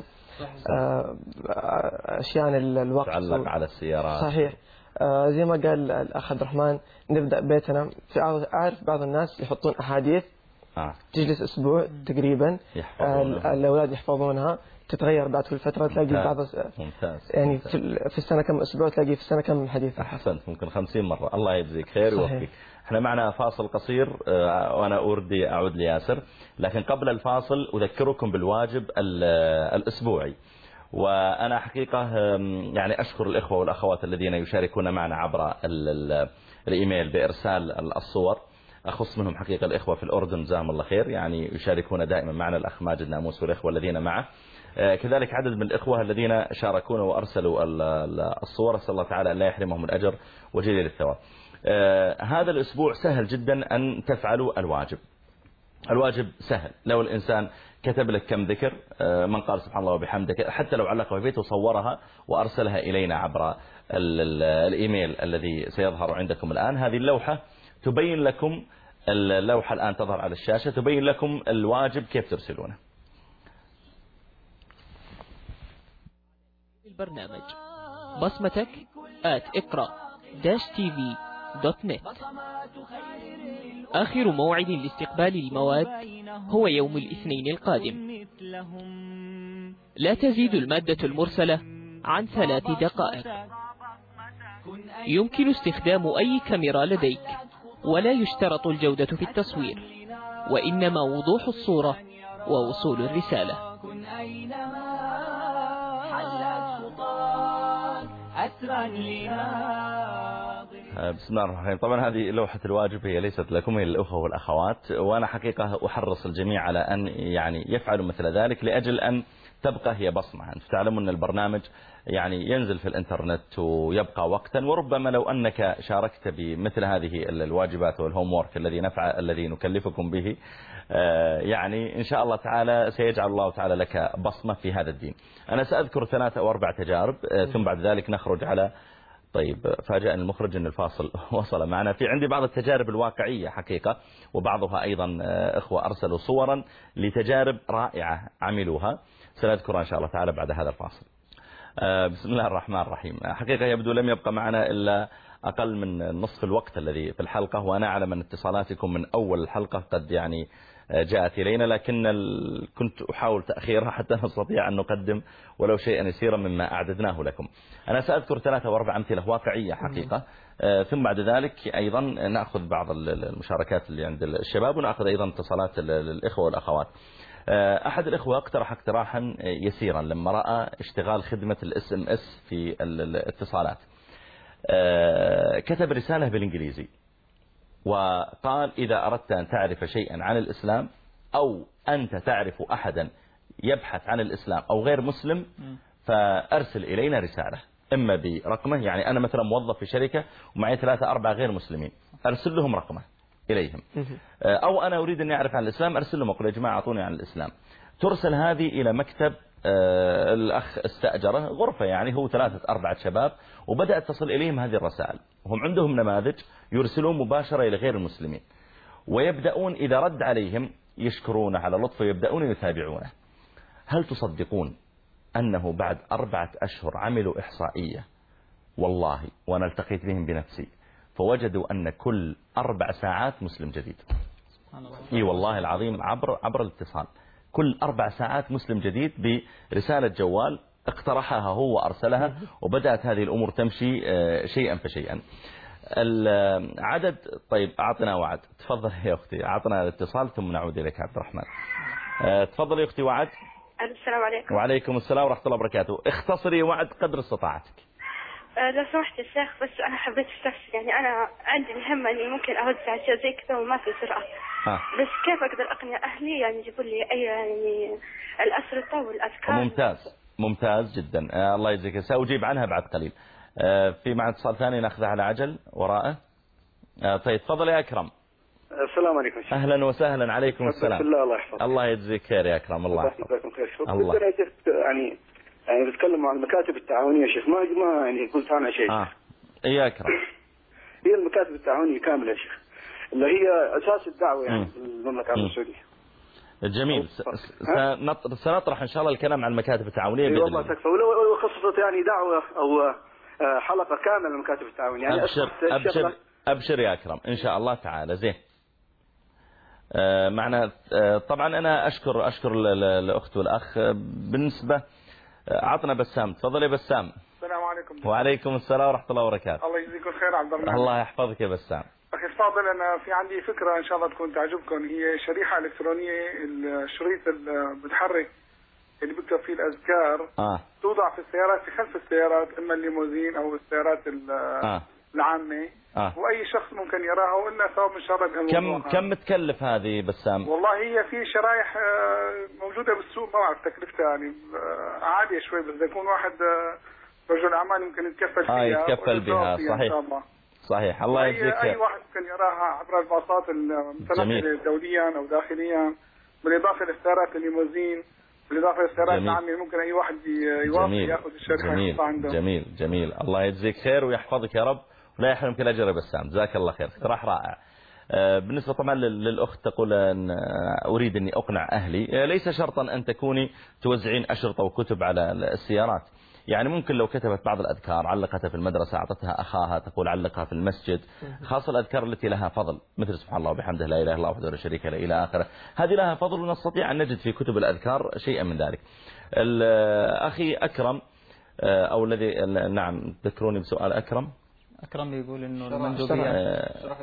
أشياء عن الوقت تعلق على السيارات. صحيح. زي ما قال الأخ عبد الرحمن، نبدأ بيتنا. أعرف بعض الناس يحطون أحاديث تجلس أسبوع تقريبا، الأولاد يحفظونها، تتغير بعد كل فترة. تلاقي بعض يعني في السنة كم أسبوع، تلاقي في السنة كم حديث. أحسنت، ممكن 50 مرة. الله يجزيك خير ويوفقك. احنا معنا فاصل قصير وأنا أردي أعود لياسر، لكن قبل الفاصل أذكركم بالواجب الأسبوعي. وأنا حقيقة يعني أشكر الإخوة والأخوات الذين يشاركون معنا عبر الإيميل بإرسال الصور. أخص منهم حقيقة الإخوة في الأردن جزاهم الله خير، يعني يشاركون دائما معنا الأخ ماجد ناموس والإخوة الذين معه، كذلك عدد من الإخوة الذين شاركونا وأرسلوا الصور. أسأل الله تعالى أن لا يحرمهم الأجر وجزيل الثواب. هذا الأسبوع سهل جدا أن تفعلوا الواجب. الواجب سهل، لو الإنسان كتب لك كم ذكر، من قال سبحان الله وبحمده، حتى لو علقها في بيته وصورها وأرسلها إلينا عبر الإيميل الذي سيظهر عندكم الآن. هذه اللوحة تبين لكم، اللوحة الآن تظهر على الشاشة، تبين لكم الواجب كيف ترسلونه. البرنامج بصمتك @اقرأ-tv.net. آخر موعد لاستقبال المواد هو يوم الاثنين القادم. لا تزيد المادة المرسلة عن 3 دقائق. يمكن استخدام أي كاميرا لديك، ولا يشترط الجودة في التصوير، وإنما وضوح الصورة ووصول الرسالة. بسم الله الرحمن الرحيم. طبعا هذه لوحة الواجب، هي ليست لكم، هي للأخوة والأخوات، وأنا حقيقة أحرص الجميع على أن يعني يفعلوا مثل ذلك لأجل أن تبقى هي بصمة. أنتم تعلمون أن البرنامج يعني ينزل في الإنترنت ويبقى وقتا، وربما لو أنك شاركت بمثل هذه الواجبات والهوم وورك الذي نكلفكم به، يعني إن شاء الله تعالى سيجعل الله تعالى لك بصمة في هذا الدين. أنا سأذكر 3 أو 4 تجارب، ثم بعد ذلك نخرج على. طيب فاجأني المخرج أن الفاصل وصل معنا. في عندي بعض التجارب الواقعية حقيقة، وبعضها أيضا إخوة أرسلوا صورا لتجارب رائعة عملوها، سنذكرها إن شاء الله تعالى بعد هذا الفاصل. بسم الله الرحمن الرحيم. حقيقة يبدو لم يبقى معنا إلا أقل من نصف الوقت الذي في الحلقة، وأنا أعلم أن اتصالاتكم من أول الحلقة قد يعني جاءت إلينا، لكن كنت أحاول تأخيرها حتى نستطيع أن نقدم ولو شيئا يسيرا مما أعددناه لكم. أنا سأذكر 3 أو 4 أمثلة واقعية حقيقة، ثم بعد ذلك أيضا نأخذ بعض المشاركات اللي عند الشباب، ونأخذ أيضا اتصالات الإخوة والأخوات. أحد الإخوة اقترح اقتراحا يسيرا لما رأى اشتغال خدمة الSMS في الاتصالات. كتب رسالة بالإنجليزي وقال: إذا أردت أن تعرف شيئا عن الإسلام، أو أنت تعرف أحدا يبحث عن الإسلام أو غير مسلم، فأرسل إلينا رسالة، إما برقمه، يعني أنا مثلا موظف في شركة ومعي 3 4 غير مسلمين، أرسل لهم رقمه إليهم، أو أنا أريد أن أعرف عن الإسلام، أرسل لهم أقول يا جماعة أعطوني عن الإسلام. ترسل هذه إلى مكتب الأخ استأجره غرفة، يعني هو 3 4 شباب، وبدأت تصل إليهم هذه الرسائل، وهم عندهم نماذج يرسلون مباشرة إلى غير المسلمين، ويبدأون إذا رد عليهم يشكرونه على لطفه، يبدأون يتابعونه. هل تصدقون أنه بعد 4 أشهر عملوا إحصائية، والله وأنا التقيت بهم بنفسي، فوجدوا أن كل 4 ساعات مسلم جديد. إي والله العظيم عبر الاتصال كل 4 ساعات مسلم جديد برسالة جوال اقترحها هو وأرسلها، وبدأت هذه الأمور تمشي شيئا فشيئا. العدد طيب أعطنا وعد. تفضل يا أختي، أعطنا الاتصال ثم نعود إليك عبد الرحمن. تفضل يا أختي وعد. السلام عليكم. وعليكم السلام ورحمة الله وبركاته. اختصري وعد قدر استطاعتك. لو سمحت يا شيخ، بس أنا حبيت استفسر، يعني أنا عندي الهمة إني ممكن أوزع أشياء زي كذا وما في سرعة. بس كيف أقدر أقنع أهلي يعني يجيبوا لي أي يعني الأسرطة والأذكار؟ ممتاز جدا. الله يجزيك. سأجيب عنها بعد قليل. في معنا اتصال ثاني ناخذه على عجل وراءه. طيب تفضل يا أكرم. السلام عليكم شيخ. أهلا وسهلا. عليكم السلام. الله يحفظك. الله يجزيك خير يا أكرم. الله يحفظك. الله. يعني بتكلم عن المكاتب التعاونية يا شيخ، ما يعني قلت عنها شيء. يا أكرم. هي المكاتب التعاونية كاملة يا شيخ، اللي هي أساس الدعوة يعني في المملكة العربية السعودية. جميل. سنطرح إن شاء الله الكلام عن المكاتب التعاونية بإذن الله. تكفى. ولو خصصت يعني دعوة أو حلقة كاملة للمكاتب التعاونية يعني. أبشر يا أكرم إن شاء الله تعالى. زين. معنا طبعا أنا أشكر الأخت والأخ. بالنسبة عطنا بسام. تفضل يا بسام. السلام عليكم. وعليكم السلام ورحمة الله وبركاته. الله يجزيكم الخير عبد الرحمن. الله يحفظك يا بسام. أخي الفاضل، أنا في عندي فكرة إن شاء الله تكون تعجبكم. هي شريحة إلكترونية، الشريط المتحرك اللي بكتب فيه الأذكار توضع في السيارات، في خلف السيارات، إما الليموزين أو السيارات العامة. وأي شخص ممكن يراها، وإنها ثواب إن شاء الله. كم متكلف هذه بسام؟ والله هي في شرايح موجودة بالسوق، ما أعرف تكلفتها يعني عالية شوي، بس يكون واحد رجل أعمال يمكن يتكفل فيها. يتكفل بها. صحيح. صحيح. الله يجزيك خير. أي واحد ممكن يراها عبر الباصات المتنقلة دوليا أو داخليا، بالإضافة للسيارات الليموزين، بالإضافة للسيارات العامة. ممكن أي واحد يوافق يأخذ الشريحة. جميل. الله يجزيك خير ويحفظك يا رب ولا يحرمك الأجر يا بسام. جزاك الله خير. اقتراح رائع. بالنسبة طبعا للأخت تقول أن أريد أني أقنع أهلي. ليس شرطا أن تكوني توزعين أشرطة وكتب على السيارات. يعني ممكن لو كتبت بعض الأذكار علقتها في المدرسة، أعطتها أخاها تقول علقها في المسجد، خاصة الأذكار التي لها فضل مثل سبحان الله وبحمده لا إله إلا الله وحده لا شريك له إلى آخره، هذه لها فضل ونستطيع أن نجد في كتب الأذكار شيئا من ذلك. أخي أكرم أو الذي نعم ذكروني بسؤال أكرم يقول إنه المندوبية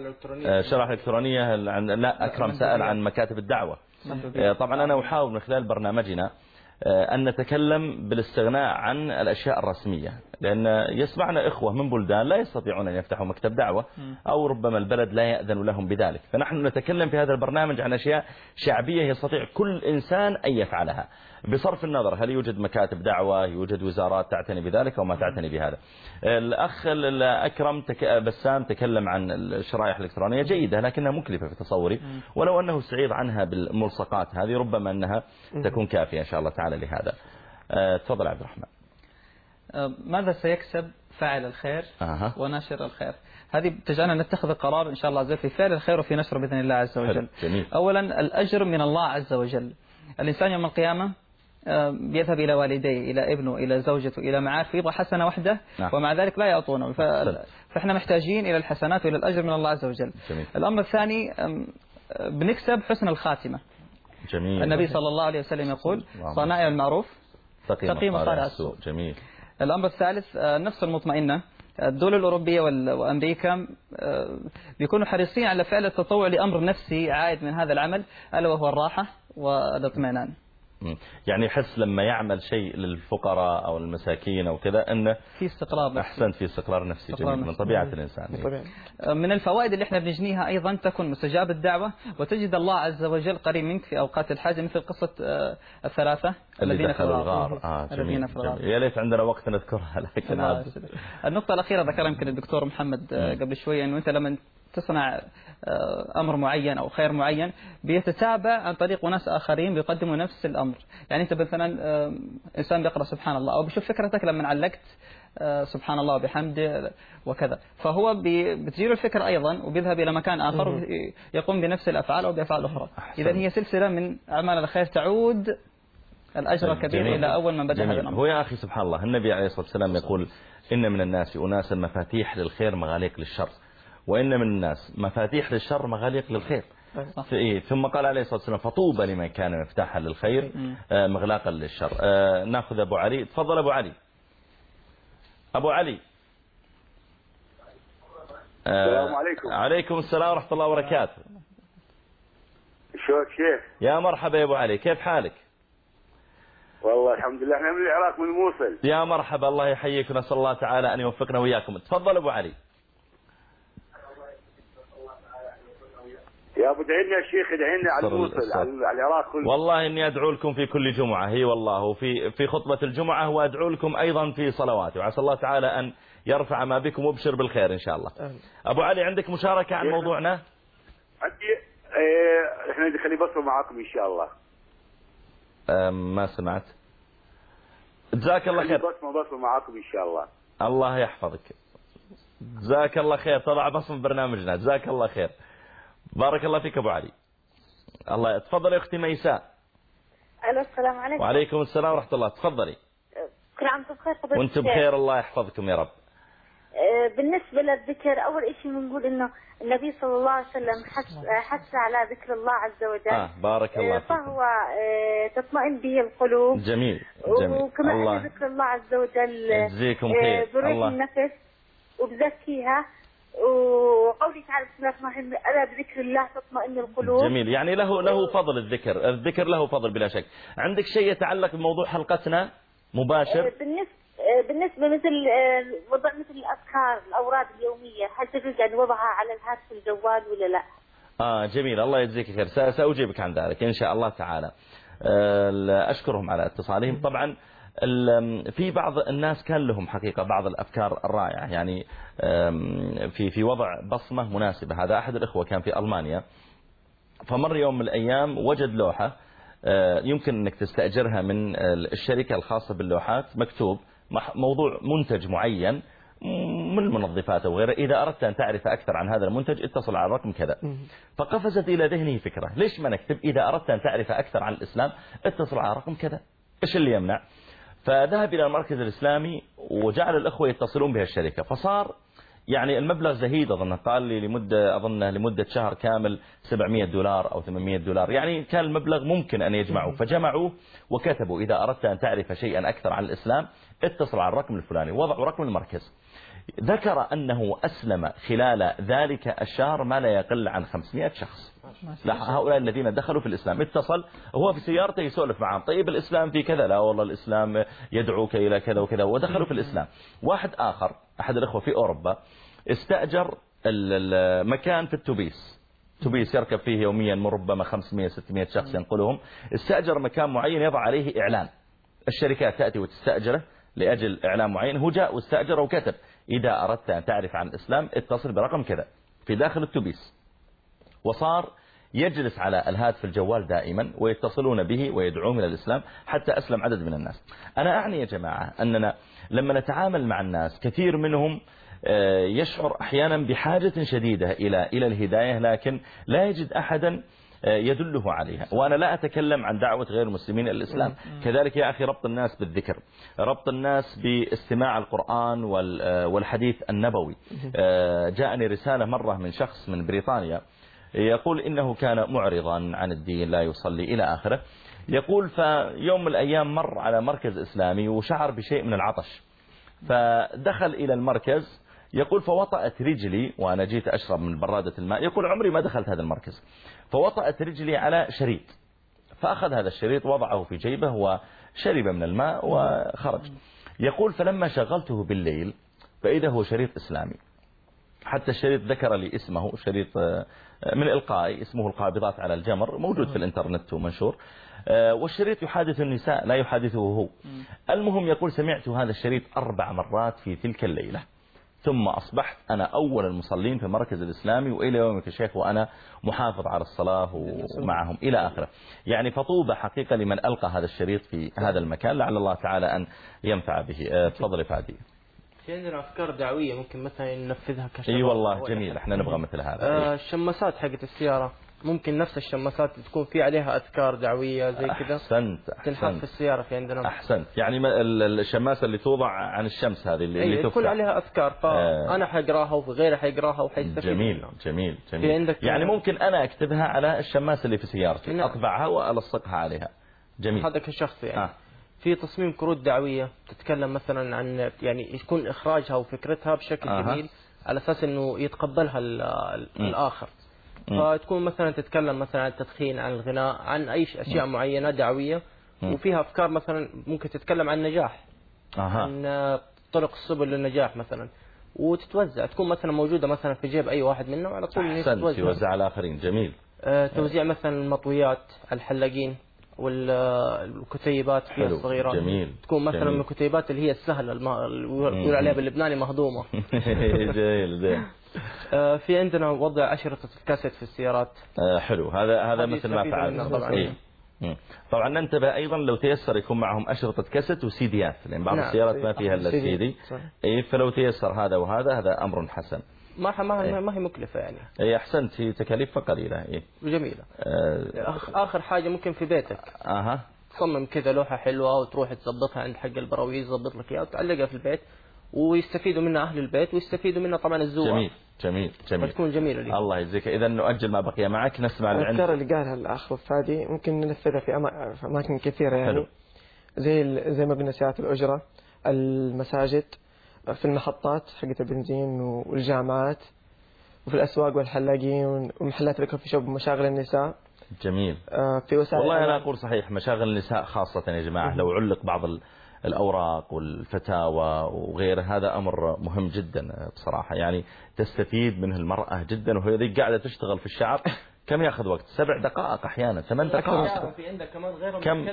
شرح إلكترونية. لا أكرم سأل عن مكاتب الدعوة. طبعا أنا أحاول من خلال برنامجنا أن نتكلم بالاستغناء عن الأشياء الرسمية، لأن يسمعنا إخوة من بلدان لا يستطيعون أن يفتحوا مكتب دعوة أو ربما البلد لا يأذن لهم بذلك، فنحن نتكلم في هذا البرنامج عن أشياء شعبية يستطيع كل إنسان أن يفعلها بصرف النظر هل يوجد مكاتب دعوة، يوجد وزارات تعتني بذلك أو ما تعتني بهذا. الأخ الأكرم بسام تكلم عن الشرائح الإلكترونية جيدة لكنها مكلفة في تصوري، ولو أنه سعيد عنها بالملصقات هذه ربما أنها تكون كافية إن شاء الله تعالى لهذا. تفضل عبد الرحمن. ماذا سيكسب فاعل الخير وناشر الخير؟ هذه تجعلنا نتخذ القرار إن شاء الله في فعل الخير وفي نشره بإذن الله عز وجل. أولا الأجر من الله عز وجل. الإنسان يوم القيامة بيذهب إلى والديه، إلى ابنه، إلى زوجته، إلى معارفه، يبغى حسنة واحدة ومع ذلك لا يعطونه، فإحنا محتاجين إلى الحسنات وإلى الأجر من الله عز وجل. الأمر الثاني بنكسب حسن الخاتمة. النبي صلى الله عليه وسلم يقول صنائع المعروف تقي مصارع السوء. جميل. الأمر الثالث النفس المطمئنة. الدول الأوروبية وأمريكا بيكونوا حريصين على فعل التطوع لأمر نفسي عائد من هذا العمل ألا وهو الراحة والاطمئنان. يعني يحس لما يعمل شيء للفقراء أو المساكين أو كذا أنه في استقرار نفسي. أحسنت، في استقرار نفسي. جميل. من طبيعة الإنسان. من الفوائد اللي احنا بنجنيها أيضا تكون مستجاب الدعوة وتجد الله عز وجل قريب منك في أوقات الحاجة، مثل قصة الثلاثة الذين دخلوا الغار. جميل. يا ليت عندنا وقت نذكرها لكن النقطة الأخيرة ذكرها يمكن الدكتور محمد قبل شوية، أنه أنت لما تصنع أمر معين أو خير معين بيتتابع عن طريق ناس آخرين بيقدموا نفس الأمر. يعني أنت مثلا إنسان بيقرأ سبحان الله أو بيشوف فكرتك لما علقت سبحان الله وبحمده وكذا، فهو بتجيله الفكرة أيضا وبيذهب إلى مكان آخر يقوم بنفس الأفعال أو بأفعال أخرى. إذا هي سلسلة من أعمال الخير تعود الأجر الكبير إلى أول من بدأ هذا الأمر. هو يا أخي سبحان الله النبي عليه الصلاة والسلام يقول إن من الناس أناسا مفاتيح للخير مغاليق للشر، وإن من الناس مفاتيح للشر مغاليق للخير. ثم قال عليه الصلاة والسلام فطوبى لمن كان مفتاحا للخير مغلاقا للشر. ناخذ أبو علي. تفضل أبو علي. أبو علي. السلام عليكم. عليكم السلام ورحمة الله وبركاته. شلونك شيخ؟ يا مرحبا يا أبو علي، كيف حالك؟ والله الحمد لله، احنا من العراق من الموصل. يا مرحبا، الله يحييك ونسأل الله تعالى أن يوفقنا وإياكم. تفضل أبو علي. يا ابو ادعي لنا يا شيخ، ادعي لنا على الموصل، على العراق كله. والله اني ادعو لكم في كل جمعه، هي والله، وفي خطبه الجمعه، وادعو لكم ايضا في صلواتي، وعسى الله تعالى ان يرفع ما بكم وابشر بالخير ان شاء الله. ابو علي، عندك مشاركه عن موضوعنا؟ عندي احنا نخلي بصمه معاكم ان شاء الله. ما سمعت. جزاك الله خير. بصمه معاكم ان شاء الله. الله يحفظك. جزاك الله خير، طلع بصمه برنامجنا، جزاك الله خير. بارك الله فيك أبو علي. الله. تفضلي يا أختي ميساء. ألو، السلام عليكم. وعليكم السلام ورحمة الله. تفضلي. كل عام وانتم بخير. وانتم بخير، الله يحفظكم يا رب. بالنسبة للذكر، أول شيء بنقول إنه النبي صلى الله عليه وسلم حث على ذكر الله عز وجل. بارك الله فيك. فهو تطمئن به القلوب. جميل. وكمان أن ذكر الله عز وجل يجزيكم خير. بريح النفس وبزكيها. وقولي تعالى بسم الله الرحمن الرحيم ألا بذكر الله تطمئن القلوب. جميل، يعني له فضل الذكر له فضل بلا شك. عندك شيء يتعلق بموضوع حلقتنا مباشر؟ بالنسبة مثل الأذكار الأوراد اليومية، هل تجوز أن وضعها على الهاتف الجوال ولا لا؟ جميل، الله يجزيك خير. سأجيبك عن ذلك إن شاء الله تعالى. أشكرهم على اتصالهم. طبعا في بعض الناس كان لهم حقيقة بعض الأفكار الرائعة، يعني في وضع بصمة مناسبة. هذا أحد الإخوة كان في ألمانيا، فمر يوم من الأيام وجد لوحة يمكن أنك تستأجرها من الشركة الخاصة باللوحات، مكتوب موضوع منتج معين من المنظفات أو غيره، إذا أردت أن تعرف أكثر عن هذا المنتج اتصل على الرقم كذا. فقفزت إلى ذهنه فكرة، ليش ما نكتب إذا أردت أن تعرف أكثر عن الإسلام اتصل على رقم كذا؟ إيش اللي يمنع؟ فذهب إلى المركز الإسلامي وجعل الأخوة يتصلون بها الشركة، فصار يعني المبلغ زهيد. قال لي لمدة شهر كامل $700 أو $800، يعني كان المبلغ ممكن أن يجمعوا. فجمعوا وكتبوا إذا أردت أن تعرف شيئا أكثر عن الإسلام اتصل على الرقم الفلاني، وضعوا رقم المركز. ذكر أنه أسلم خلال ذلك الشهر ما لا يقل عن 500 شخص. هؤلاء الذين دخلوا في الإسلام. اتصل هو في سيارته يسولف معهم، طيب الإسلام في كذا، لا والله الإسلام يدعوك إلى كذا وكذا، ودخلوا في الإسلام. واحد آخر أحد الأخوة في أوروبا استأجر المكان في التوبيس يركب فيه يوميا ربما 500-600 شخص ينقلهم. استأجر مكان معين يضع عليه إعلان، الشركات تأتي وتستأجره لأجل إعلان معين. هو جاء واستأجره وكتب إذا أردت أن تعرف عن الإسلام اتصل برقم كذا في داخل التوبيس. وصار يجلس على الهاتف الجوال دائما ويتصلون به ويدعوهم إلى الإسلام، حتى أسلم عدد من الناس. أنا أعني يا جماعة أننا لما نتعامل مع الناس كثير منهم يشعر أحيانا بحاجة شديدة إلى الهداية، لكن لا يجد أحدا يدله عليها. وأنا لا أتكلم عن دعوة غير المسلمين إلى الإسلام. كذلك يا أخي ربط الناس بالذكر، ربط الناس باستماع القرآن والحديث النبوي. جاءني رسالة مرة من شخص من بريطانيا يقول إنه كان معرضا عن الدين، لا يصلي إلى آخره. يقول فيوم من الأيام مر على مركز إسلامي وشعر بشيء من العطش، فدخل إلى المركز. يقول فوطأت رجلي وأنا جيت أشرب من برادة الماء. يقول عمري ما دخلت هذا المركز، فوطأت رجلي على شريط، فأخذ هذا الشريط وضعه في جيبه وشرب من الماء وخرج. يقول فلما شغلته بالليل فإذا هو شريط إسلامي، حتى الشريط ذكر لي اسمه، شريط من إلقائي اسمه القابضات على الجمر، موجود في الإنترنت ومنشور، والشريط يحادث النساء لا يحادثه هو. المهم يقول سمعت هذا الشريط 4 مرات في تلك الليلة، ثم أصبحت أنا أول المصلين في المركز الإسلامي، وإلى يومك الشيخ وأنا محافظ على الصلاة ومعهم إلى آخره. يعني فطوبة حقيقة لمن ألقى هذا الشريط في هذا المكان، لعل الله تعالى أن ينفع به. تفضل فادي. في عندنا أفكار دعوية ممكن مثلا ننفذها كشباب. والله جميل، احنا نبغى مثل هذا. الشماسات حقت السيارة ممكن نفس الشماسات تكون في عليها أذكار دعوية زي كذا تنحط في السيارة في عندنا. أحسنت. يعني الشماسة اللي توضع عن الشمس هذه اللي تكون عليها أذكار، فأنا حقراها وغيري حقراها وحيستفيد. جميل. يعني ممكن أنا أكتبها على الشماسة اللي في سيارتي، أطبعها وألصقها عليها. جميل. هذا كشخص يعني. في تصميم كروت دعوية تتكلم مثلا عن يعني يكون إخراجها وفكرتها بشكل جميل على أساس إنه يتقبلها الآخر. فتكون مثلا تتكلم مثلا عن التدخين، عن الغناء، عن أي أشياء معينة دعوية، وفيها أفكار مثلا ممكن تتكلم عن النجاح، عن طرق السبل للنجاح مثلا، وتتوزع تكون مثلا موجودة مثلا في جيب أي واحد منا وعلى طول يوزع على الآخرين. جميل. توزيع مثلا المطويات، الحلاقين والكتيبات فيها الصغيرة. جميل. تكون مثلا من الكتيبات اللي هي السهلة اللي يقول عليها باللبناني مهضومة. جميل. في عندنا وضع أشرطة الكاسيت في السيارات. حلو. هذا مثل ما فعلنا طبعا ننتبه أيضا لو تيسر يكون معهم أشرطة كاسيت وسيديات، لأن بعض السيارات ما فيها إلا السيدي. فلو تيسر هذا وهذا أمر حسن. ما هي مكلفة يعني. أحسنت. هي تكاليفها قليلة. جميلة. آخر حاجة ممكن في بيتك تصمم كذا لوحة حلوة وتروح تظبطها عند حق البراويز، يظبط لك اياها وتعلقها في البيت، ويستفيدوا منها أهل البيت ويستفيدوا منها طبعا الزوار. جميل. فتكون جميلة لي. الله يجزيك. إذا نؤجل ما بقي معك، نسمع الأفكار اللي قالها الأخ فادي ممكن ننفذها في أماكن كثيرة يعني. حلو. زي ما قلنا سيارات الأجرة، المساجد، في المحطات حقت البنزين والجامعات، وفي الأسواق والحلاقين ومحلات الكوفي شوب ومشاغل النساء. جميل. في وسائل والله أنا أقول صحيح مشاغل النساء خاصة يا جماعة. لو علق بعض الأوراق والفتاوى وغيره، هذا أمر مهم جدا بصراحة. يعني تستفيد منه المرأة جدا، وهي ذي قاعدة تشتغل في الشعر. كم ياخذ وقت؟ 7 دقائق أحيانا، 8 دقائق. في عندك كمان غيرهم كم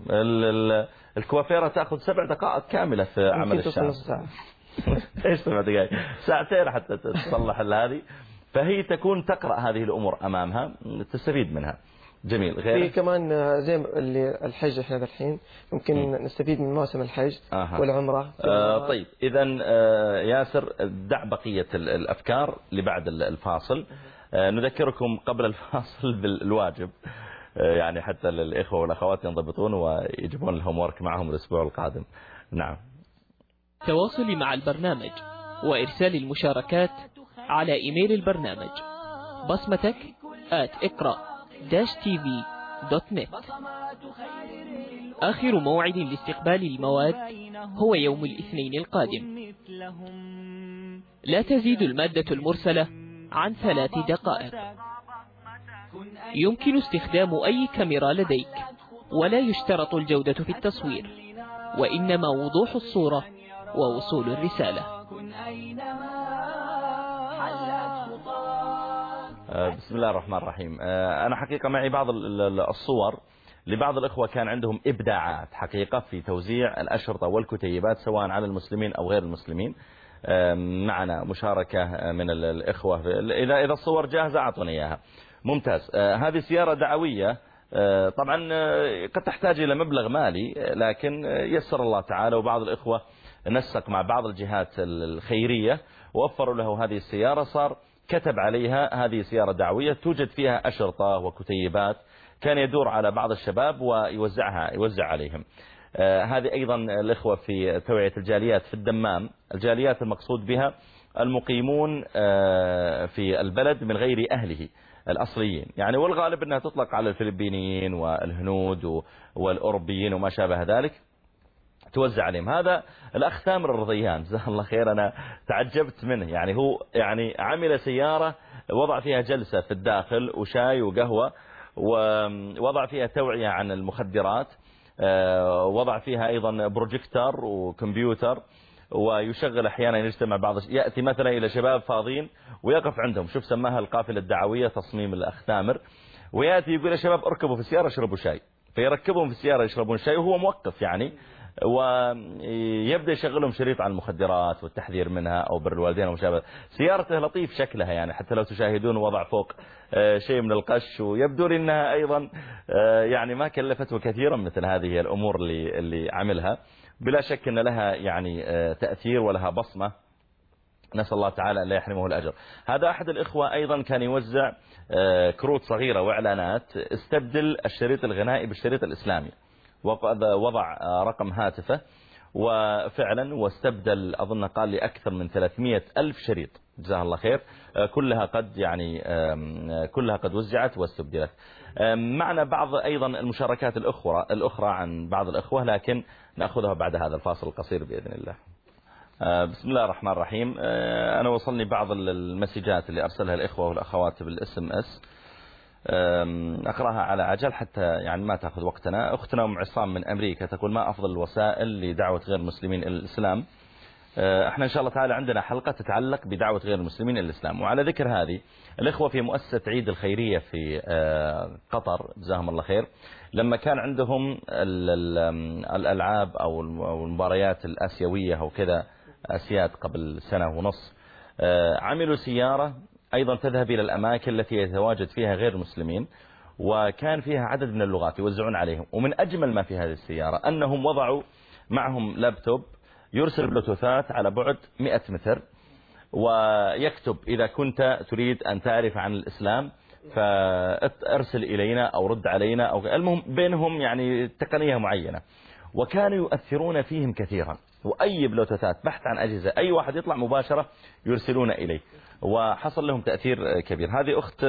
الكوافيرة تأخذ 7 دقائق كاملة في عمل الشعر. ايش 7 دقائق؟ 2 حتى تصلح هذه. فهي تكون تقرأ هذه الأمور أمامها، تستفيد منها. جميل. غير في كمان زي اللي الحج احنا الحين ممكن نستفيد من موسم الحج والعمرة. طيب إذا ياسر دع بقية الأفكار لبعد الفاصل. نذكركم قبل الفاصل بالواجب، يعني حتى الإخوة والأخوات ينضبطون ويجبون الهوم ورك معهم الأسبوع القادم. نعم. تواصلي مع البرنامج وإرسال المشاركات على إيميل البرنامج بصمتك @اقرأ-tv.net. آخر موعد لاستقبال المواد هو يوم الاثنين القادم. لا تزيد المادة المرسلة عن 3 دقائق. يمكن استخدام أي كاميرا لديك، ولا يشترط الجودة في التصوير، وإنما وضوح الصورة ووصول الرسالة. بسم الله الرحمن الرحيم. أنا حقيقة معي بعض الصور لبعض الأخوة كان عندهم إبداعات حقيقة في توزيع الأشرطة والكتيبات سواء على المسلمين أو غير المسلمين. معنا مشاركة من الإخوة. إذا الصور جاهزة أعطوني إياها. ممتاز. هذه سيارة دعوية. طبعا قد تحتاج إلى مبلغ مالي، لكن يسر الله تعالى، وبعض الإخوة نسق مع بعض الجهات الخيرية ووفروا له هذه السيارة. صار كتب عليها هذه سيارة دعوية توجد فيها أشرطة وكتيبات، كان يدور على بعض الشباب ويوزع عليهم. هذه أيضا الإخوة في توعية الجاليات في الدمام. الجاليات المقصود بها المقيمون في البلد من غير أهله الأصليين يعني، والغالب أنها تطلق على الفلبينيين والهنود والأوروبيين وما شابه ذلك، توزع عليهم. هذا الأخ ثامر الرضيان جزاه الله خير، أنا تعجبت منه. يعني هو يعني عمل سيارة وضع فيها جلسة في الداخل وشاي وقهوة، ووضع فيها توعية عن المخدرات، وضع فيها أيضا بروجيكتور وكمبيوتر، ويشغل أحيانا يجتمع يأتي مثلا إلى شباب فاضيين ويقف عندهم. شوف سماها القافلة الدعوية، تصميم الأخ ثامر. ويأتي يقول يا شباب اركبوا في السيارة اشربوا شاي، فيركبهم في السيارة يشربون شاي وهو موقف يعني، ويبدأ يشغلهم شريط عن المخدرات والتحذير منها أو بر الوالدين أو مشابه. سيارته لطيف شكلها يعني، حتى لو تشاهدون وضع فوق شيء من القش، ويبدو لي أنها أيضا يعني ما كلفته كثيرا مثل هذه الأمور اللي عملها. بلا شك أن لها يعني تأثير ولها بصمة نسأل الله تعالى لا يحرمه الأجر. هذا أحد الإخوة أيضا كان يوزع كروت صغيرة وإعلانات استبدل الشريط الغنائي بالشريط الإسلامي، وضع رقم هاتفه وفعلا واستبدل أظن قال لي أكثر من 300,000 شريط جزاه الله خير، كلها قد وزعت واستبدلت. معنا بعض أيضا المشاركات الأخرى عن بعض الأخوة، لكن نأخذها بعد هذا الفاصل القصير بإذن الله. بسم الله الرحمن الرحيم. أنا وصلني بعض المسجات اللي أرسلها الإخوة والأخوات بالSMS، أقرأها على عجل حتى يعني ما تأخذ وقتنا. أختنا أم عصام من أمريكا تقول: ما أفضل الوسائل لدعوة غير المسلمين إلى الإسلام؟ احنا إن شاء الله تعالى عندنا حلقة تتعلق بدعوة غير المسلمين إلى الإسلام. وعلى ذكر هذه، الإخوة في مؤسسة عيد الخيرية في قطر جزاهم الله خير، لما كان عندهم الألعاب أو المباريات الآسيوية أو كذا أسياد قبل سنة ونص، عملوا سيارة أيضا تذهب إلى الأماكن التي يتواجد فيها غير المسلمين، وكان فيها عدد من اللغات يوزعون عليهم. ومن أجمل ما في هذه السيارة أنهم وضعوا معهم لابتوب يرسل بلوتوثات على بعد 100 متر، ويكتب: إذا كنت تريد أن تعرف عن الإسلام فأرسل إلينا أو رد علينا، أو المهم بينهم يعني تقنية معينة. وكانوا يؤثرون فيهم كثيرا، وأي بلوتوثات بحث عن أجهزة أي واحد يطلع مباشرة يرسلون إليه، وحصل لهم تأثير كبير. هذه أخت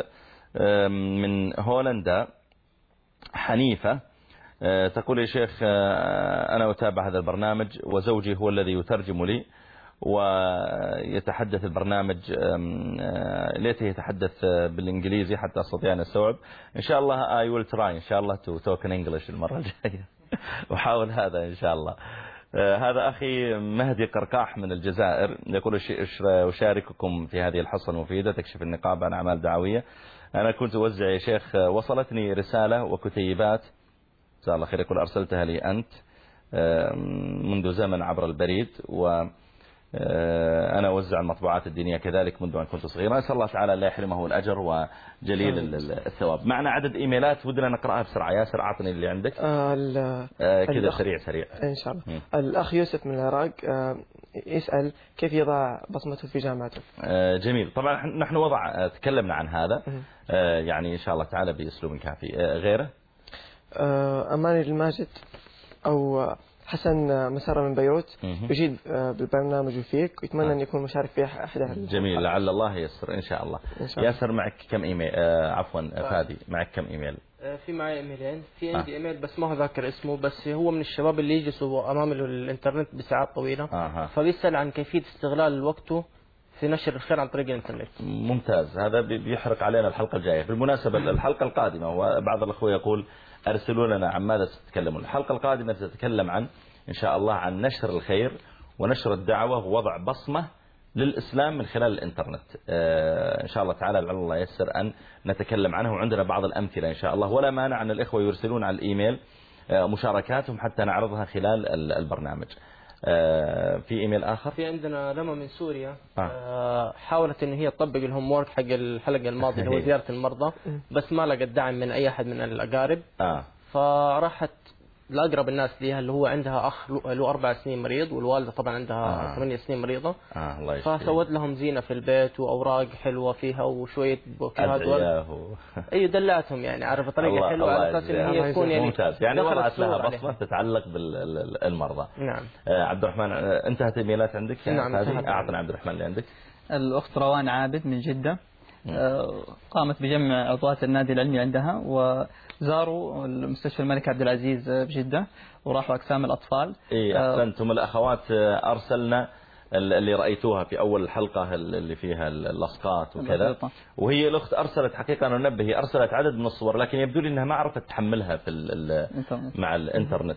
من هولندا حنيفة تقول: يا شيخ أنا أتابع هذا البرنامج وزوجي هو الذي يترجم لي ويتحدث البرنامج، ليته يتحدث بالإنجليزي حتى أستطيع أن أستوعب. إن شاء الله I will try إن شاء الله to talk in English المرة الجاية وحاول هذا إن شاء الله. هذا أخي مهدي قرقاح من الجزائر يقول: أشارككم في هذه الحصة المفيدة تكشف النقاب عن أعمال دعوية. أنا كنت أوزع يا شيخ، وصلتني رسالة وكتيبات جزاه الله خير، يقول: أرسلتها لي أنت منذ زمن عبر البريد، وأنا أوزع المطبوعات الدينية كذلك منذ أن كنت صغيرا. أسأل الله تعالى لا يحرمه الأجر وجليل الثواب. معنا عدد إيميلات ودنا نقرأها بسرعة. ياسر أعطني اللي عندك كذا سريع. إن شاء الله. الأخ يوسف من العراق يسأل: كيف يضع بصمته في جامعته؟ جميل. طبعا نحن تكلمنا عن هذا يعني إن شاء الله تعالى بأسلوب كافي. غيره أماني الماجد أو حسن مسارة من بيروت يجيد بالبرنامج وفيك، ويتمنى أن يكون مشارك في أحدها. جميل، لعل الله ييسر إن شاء الله. ياسر معك كم إيميل؟ فادي معك كم إيميل؟ في معي إيميلين. في عندي إيميل بس ما هو ذاكر اسمه، بس هو من الشباب اللي يجلسوا أمام الإنترنت بساعات طويلة، فبيسأل عن كيفية استغلال وقته في نشر الخير عن طريق الإنترنت. ممتاز، هذا بيحرق علينا الحلقة الجاية. بالمناسبة الحلقة القادمة، وبعض الأخوة يقول: أرسلوا لنا عن ماذا ستتكلمون. الحلقة القادمة ستتكلم عن إن شاء الله عن نشر الخير ونشر الدعوة ووضع بصمة للإسلام من خلال الإنترنت. إن شاء الله تعالى لعل الله يسر أن نتكلم عنه، وعندنا بعض الأمثلة إن شاء الله، ولا مانع أن الإخوة يرسلون على الإيميل مشاركاتهم حتى نعرضها خلال البرنامج. في إيميل آخر. في عندنا لما من سوريا حاولت إن هي تطبق الهوم وورك حق الحلقة الماضية اللي هو زيارة المرضى، بس ما لقت دعم من أي أحد من الأقارب. فراحت لأقرب الناس ليها اللي هو عندها أخ له 4 سنين مريض، والوالدة طبعا عندها 8 سنين مريضة. فسوت لهم زينة في البيت وأوراق حلوة فيها وشوية بوكيهات أي دلعتهم يعني، عارف طريقة حلوة على أساس إن هي تكون يعني ممتاز، يعني وضعت لها بصمة تتعلق بالمرضى. نعم. عبد الرحمن انتهت إيميلات عندك؟ نعم. أعطنا عبد الرحمن اللي عندك. الأخت روان عابد من جدة قامت بجمع عضوات النادي العلمي عندها، وزاروا المستشفى الملك عبد العزيز بجدة وراحوا أقسام الأطفال. أحسنتم. الأخوات أرسلنا اللي رأيتوها في أول الحلقة اللي فيها الأسقاط وكذا، وهي الأخت أرسلت حقيقة ننبه، هي أرسلت عدد من الصور لكن يبدو لي أنها ما عرفت تحملها مع الإنترنت،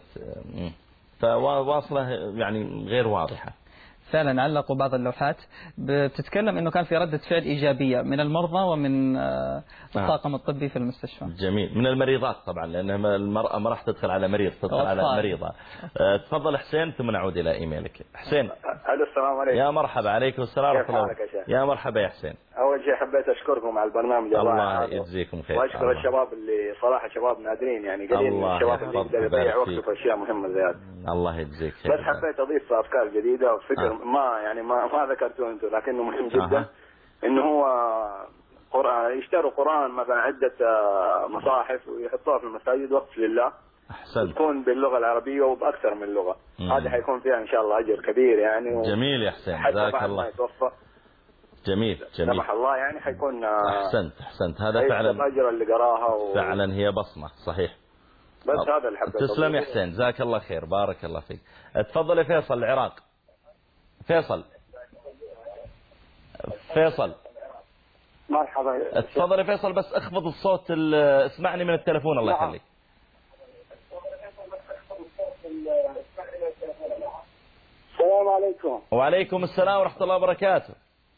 فواصلة يعني غير واضحة. فعلا علقوا بعض اللوحات بتتكلم انه كان في ردة فعل ايجابية من المرضى ومن الطاقم الطبي في المستشفى. جميل. من المريضات طبعا، لان المرأة ما راح تدخل على مريض، تدخل على مريضة. تفضل حسين ثم نعود الى ايميلك. حسين. السلام عليكم. يا مرحبا. عليكم السلام ورحمة الله. يا مرحبا يا حسين. اول شيء حبيت اشكركم على البرنامج. الله يجزيكم خير. واشكر الشباب اللي صراحة شباب نادرين، يعني قليل من الشباب اللي يقدر يضيع وقته في اشياء مهمة زي هذه. الله يجزيك خير. بس حبيت اضيف افكار جديدة وفكر ما ذكرته أنتم، لكنه مهم جدا إنه هو يشتروا قرآن مثلا عدة مصاحف ويحطوها في المساجد وقف لله. أحسن. تكون باللغة العربية وبأكثر من لغة. هذا حيكون فيها إن شاء الله أجر كبير يعني. جميل يا حسين، جزاك الله. جميل. سمح الله يعني حيكون. أحسنت. هذا فعلا الأجر اللي قراها فعلا هي بصمة صحيح. بس هذا اللي حبيت. تسلم يا حسين، جزاك الله خير، بارك الله فيك. تفضل يا فيصل العراق. فيصل مرحبا. تفضل يا فيصل، بس اخفض الصوت، اسمعني من التلفون الله يخليك. السلام عليكم. وعليكم السلام ورحمة الله وبركاته.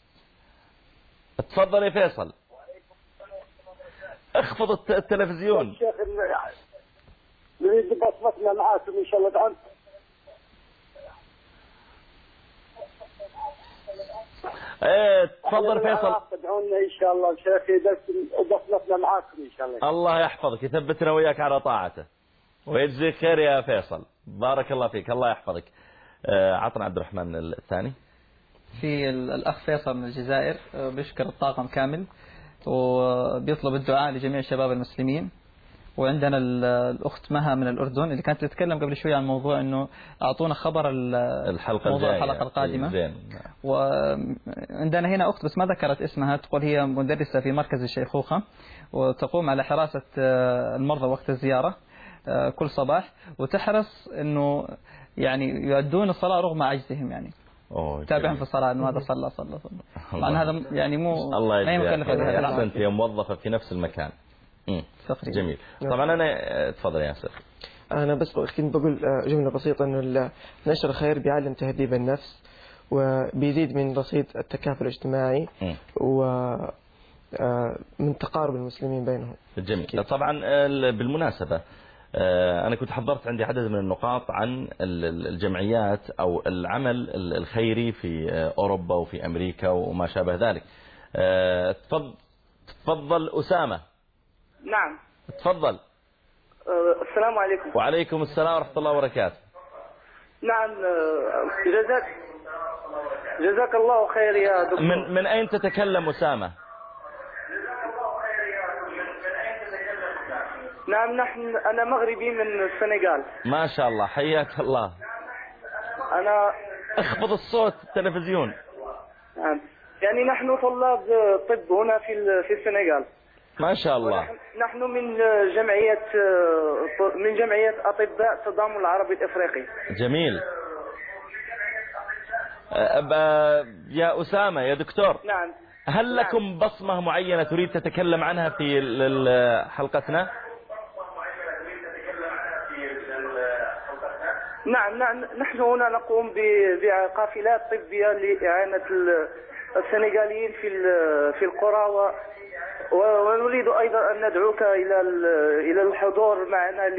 تفضل يا فيصل، اخفض التلفزيون. الشيخ نريد بصمتنا معاكم ان شاء الله. دعم تفضل فيصل. تدعونا ان شاء الله شيخي، بصمتنا معاكم ان شاء الله. الله يحفظك، يثبتنا وياك على طاعته ويجزيك خير يا فيصل، بارك الله فيك، الله يحفظك. عطنا عبد الرحمن الثاني. في الأخ فيصل من الجزائر بيشكر الطاقم كامل وبيطلب الدعاء لجميع الشباب المسلمين. وعندنا الأخت مها من الأردن اللي كانت تتكلم قبل شوية عن موضوع أنه أعطونا خبر الحلقة القادمة. زين. وعندنا هنا أخت بس ما ذكرت اسمها، تقول هي مدرسة في مركز الشيخوخة وتقوم على حراسة المرضى وقت الزيارة كل صباح، وتحرص أنه يعني يؤدون الصلاة رغم عجزهم، يعني تابعهم في الصلاة أنه هذا صلى طبعا هذا يعني الله يجزيك. أحسنت، هي موظفة في نفس المكان. جميل. طبعا أنا تفضل يا أسر. أنا بس كنت بقول جملة بسيطة أنه نشر الخير بيعلم تهذيب النفس وبيزيد من رصيد التكافل الاجتماعي ومن تقارب المسلمين بينهم. جميل. طبعا بالمناسبة أنا كنت حضرت عندي عدد من النقاط عن الجمعيات أو العمل الخيري في أوروبا وفي أمريكا وما شابه ذلك. تفضل أسامة. نعم تفضل. السلام عليكم. وعليكم السلام ورحمة الله وبركاته. نعم جزاك الله خير يا دكتور. من أين تتكلم أسامة؟ نعم أنا مغربي من السنغال. ما شاء الله، حياك الله. أنا اخفض الصوت التلفزيون. نعم يعني نحن طلاب طب هنا في السنغال. ما شاء الله. نحن من جمعية أطباء التضامن العربي الإفريقي. جميل. يا أسامة يا دكتور. نعم. هل لكم بصمة معينة تريد تتكلم عنها في حلقتنا؟ نعم نحن هنا نقوم بقافلات طبية لإعانة السنغاليين في القرى ونريد أيضا أن ندعوك إلى الحضور معنا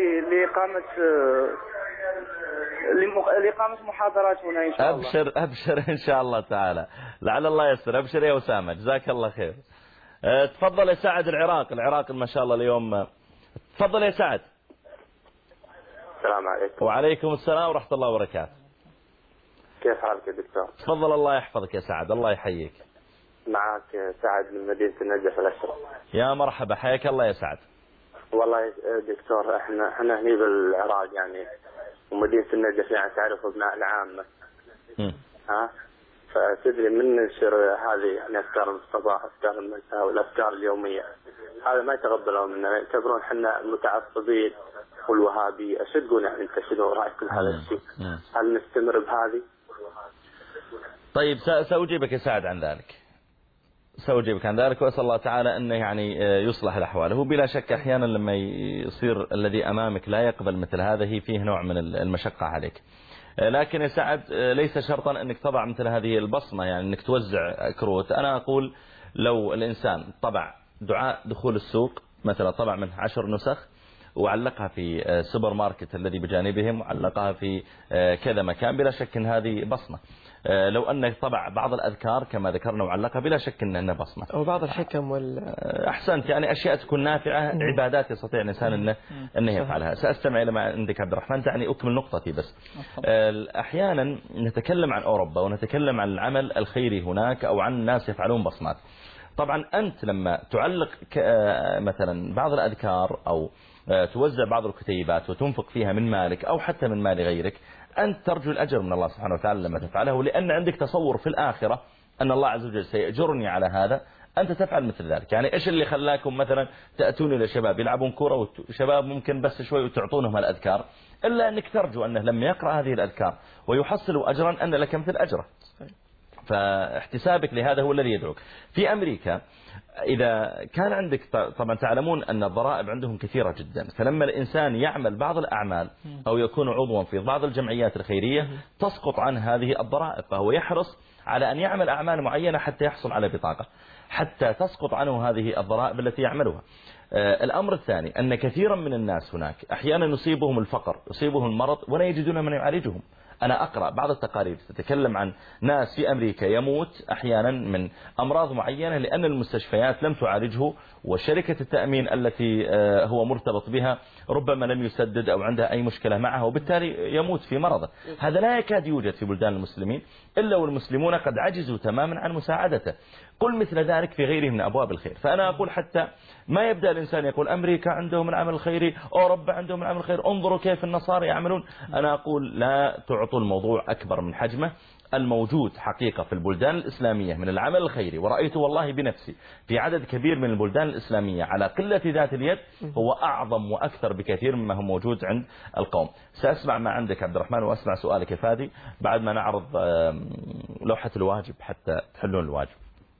لإقامة محاضرات هنا إن شاء الله. أبشر إن شاء الله تعالى، لعل الله يسر. أبشر يا أسامة، جزاك الله خير. تفضل يا سعد. العراق ما شاء الله اليوم. تفضل يا سعد. السلام عليكم. وعليكم السلام ورحمة الله وبركاته. كيف حالك يا دكتور؟ تفضل، الله يحفظك يا سعد، الله يحييك. معك سعد من مدينة النجف الأشرف. يا مرحبا، حياك الله يا سعد. والله دكتور احنا هني بالعراق يعني، ومدينة النجف يعني تعرف ابناء العامة. ها فتدري من ننشر هذه يعني أفكار الصباح، أفكار المساء والأفكار اليومية، هذا ما يتقبلون منا، يعتبرون احنا المتعصبين والوهابي. ايش تقول يعني انت، شنو رايك بهذا الشيء؟ هل نستمر بهذه؟ طيب سأجيبك يا سعد عن ذلك، وأسأل الله تعالى أنه يعني يصلح الأحوال. هو بلا شك أحيانا لما يصير الذي أمامك لا يقبل مثل هذا فيه نوع من المشقة عليك، لكن يا سعد ليس شرطا أنك تضع مثل هذه البصمة، يعني أنك توزع كروت. أنا أقول لو الإنسان طبع دعاء دخول السوق مثلا، طبع منه 10 نسخ وعلقها في سوبر ماركت الذي بجانبهم، وعلقها في كذا مكان، بلا شك أن هذه بصمة. لو أنه طبع بعض الأذكار كما ذكرنا وعلقها، بلا شك أنها بصمة. أو بعض الحكم أحسنت، يعني أشياء تكون نافعة، عبادات يستطيع الإنسان أنه يفعلها. سأستمع إلى ما عندك عبد الرحمن، دعني أكمل نقطتي بس. أحيانا نتكلم عن أوروبا ونتكلم عن العمل الخيري هناك أو عن الناس يفعلون بصمات. طبعا أنت لما تعلق مثلا بعض الأذكار أو توزع بعض الكتيبات وتنفق فيها من مالك أو حتى من مال غيرك، أنت ترجو الأجر من الله سبحانه وتعالى لما تفعله، لأن عندك تصور في الآخرة أن الله عز وجل سيأجرني على هذا. أنت تفعل مثل ذلك. يعني إيش اللي خلاكم مثلا تأتون إلى شباب يلعبون كرة وشباب ممكن بس شوي وتعطونهم الأذكار، إلا أنك ترجو أنه لما يقرأ هذه الأذكار ويحصلوا أجرا أن لك مثل أجره. فاحتسابك لهذا هو الذي يدعوك. في أمريكا إذا كان عندك، طبعا تعلمون أن الضرائب عندهم كثيرة جدا، فلما الإنسان يعمل بعض الأعمال أو يكون عضوا في بعض الجمعيات الخيرية تسقط عن هذه الضرائب، فهو يحرص على أن يعمل أعمال معينة حتى يحصل على بطاقة، حتى تسقط عنه هذه الضرائب التي يعملها. الأمر الثاني أن كثيرا من الناس هناك أحيانا يصيبهم الفقر، يصيبهم المرض ولا يجدون من يعالجهم. أنا أقرأ بعض التقارير تتكلم عن ناس في أمريكا يموت أحيانا من أمراض معينة لأن المستشفيات لم تعالجه، وشركة التأمين التي هو مرتبط بها ربما لم يسدد أو عندها أي مشكلة معها، وبالتالي يموت في مرضه. هذا لا يكاد يوجد في بلدان المسلمين إلا والمسلمون قد عجزوا تماما عن مساعدته. قل مثل ذلك في غيره من أبواب الخير. فأنا أقول حتى ما يبدأ الإنسان يقول أمريكا عندهم العمل الخيري، أوروبا عندهم العمل الخيري، انظروا كيف النصارى يعملون. أنا أقول لا تعطوا الموضوع أكبر من حجمه. الموجود حقيقة في البلدان الإسلامية من العمل الخيري، ورأيته والله بنفسي في عدد كبير من البلدان الإسلامية على قلة ذات اليد، هو أعظم وأكثر بكثير مما هو موجود عند القوم. سأسمع ما عندك عبد الرحمن وأسمع سؤالك فادي بعد ما نعرض لوحة الواجب حتى تحلون الواجب.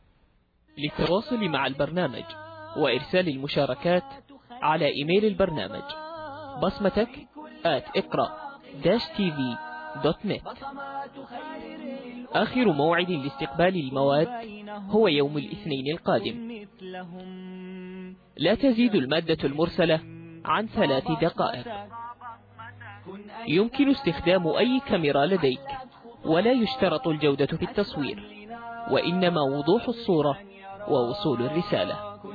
للتواصل مع البرنامج وإرسال المشاركات على إيميل البرنامج بصمتك @اقرأ-tv.net. آخر موعد لاستقبال المواد هو يوم الاثنين القادم. لا تزيد المادة المرسلة عن 3 دقائق. يمكن استخدام أي كاميرا لديك، ولا يشترط الجودة في التصوير، وإنما وضوح الصورة ووصول الرسالة.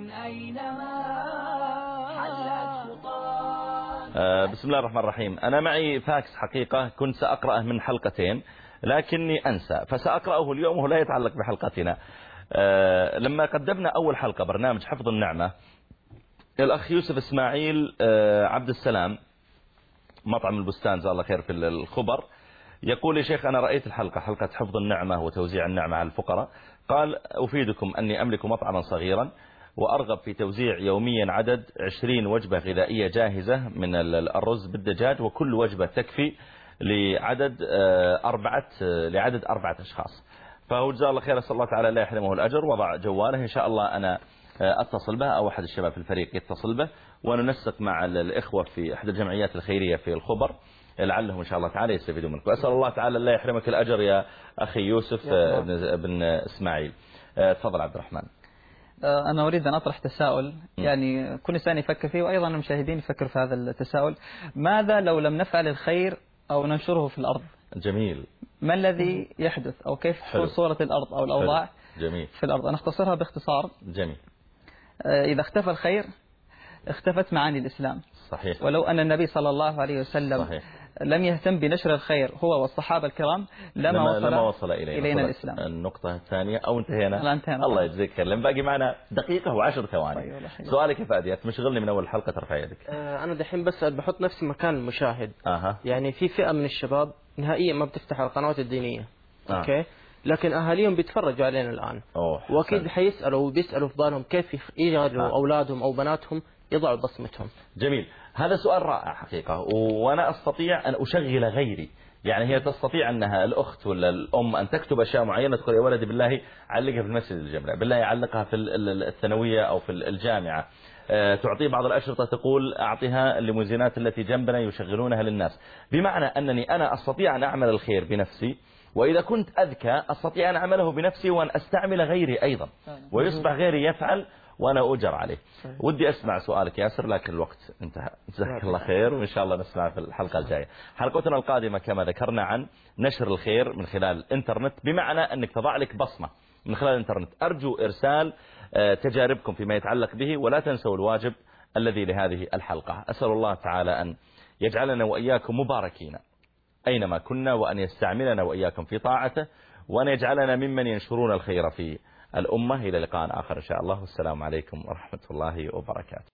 بسم الله الرحمن الرحيم. أنا معي فاكس حقيقة كنت سأقرأه من حلقتين لكني أنسى، فسأقرأه اليوم ولا يتعلق بحلقتنا. لما قدمنا أول حلقة برنامج حفظ النعمة، الأخ يوسف إسماعيل عبد السلام مطعم البستان جزاه الله خير في الخبر يقول: يا شيخ أنا رأيت الحلقة، حلقة حفظ النعمة وتوزيع النعمة على الفقراء. قال: أفيدكم أني أملك مطعما صغيرا وأرغب في توزيع يوميا عدد 20 وجبة غذائية جاهزة من الرز بالدجاج، وكل وجبة تكفي لعدد 4 أشخاص. فهو جزاه الله خير، أسأل الله تعالى لا يحرمه الأجر. وضع جواله، إن شاء الله أنا أتصل به أو أحد الشباب في الفريق يتصل به، وننسق مع الإخوة في أحد الجمعيات الخيرية في الخبر لعلهم إن شاء الله تعالى يستفيدون منك. وأسأل الله تعالى لا يحرمك الأجر يا أخي يوسف بن إسماعيل. تفضل عبد الرحمن. أنا أريد أن أطرح تساؤل، يعني كل إنسان يفكر فيه، وأيضا المشاهدين يفكروا في هذا التساؤل. ماذا لو لم نفعل الخير أو ننشره في الأرض؟ جميل. ما الذي يحدث أو كيف تكون صورة الأرض أو الأوضاع جميل. في الأرض؟ أنا أختصرها باختصار. جميل. إذا اختفى الخير اختفت معاني الإسلام. صحيح. ولو أن النبي صلى الله عليه وسلم صحيح. لم يهتم بنشر الخير هو والصحابة الكرام لما وصل إلينا الإسلام. النقطة الثانية أو انتهينا؟ انتهينا. الله يجزيك خير، لأن باقي معنا دقيقة و10 ثواني. سؤالك يا فادي، مشغلني من أول حلقة، ترفع يدك. أنا دحين بسأل، بحط نفسي مكان المشاهد. يعني في فئة من الشباب نهائيا ما بتفتح القنوات الدينية. أوكي، لكن أهاليهم بيتفرجوا علينا الآن. وأكيد حيسألوا وبيسألوا في بالهم كيف يجعلوا أولادهم أو بناتهم يضعوا بصمتهم. جميل، هذا سؤال رائع حقيقة، وأنا أستطيع أن أشغل غيري. يعني هي تستطيع أنها الأخت ولا الأم أن تكتب أشياء معينة، تقول يا ولدي بالله علقها في المسجد الجامع، بالله علقها في الثانوية أو في الجامعة، تعطي بعض الأشرطة تقول أعطيها الليموزينات التي جنبنا يشغلونها للناس. بمعنى أنني أنا أستطيع أن أعمل الخير بنفسي، وإذا كنت أذكى أستطيع أن أعمله بنفسي وأن أستعمل غيري أيضا، ويصبح غيري يفعل وأنا أجر عليه. ودي أسمع سؤالك ياسر لكن الوقت انتهى. جزاك الله خير، وإن شاء الله نسمع في الحلقة الجاية. حلقتنا القادمة كما ذكرنا عن نشر الخير من خلال الإنترنت، بمعنى أنك تضع لك بصمة من خلال الإنترنت. أرجو إرسال تجاربكم فيما يتعلق به، ولا تنسوا الواجب الذي لهذه الحلقة. أسأل الله تعالى أن يجعلنا وإياكم مباركين أينما كنا، وأن يستعملنا وإياكم في طاعته، وأن يجعلنا ممن ينشرون الخير في الأمة. إلى لقاء آخر إن شاء الله، والسلام عليكم ورحمة الله وبركاته.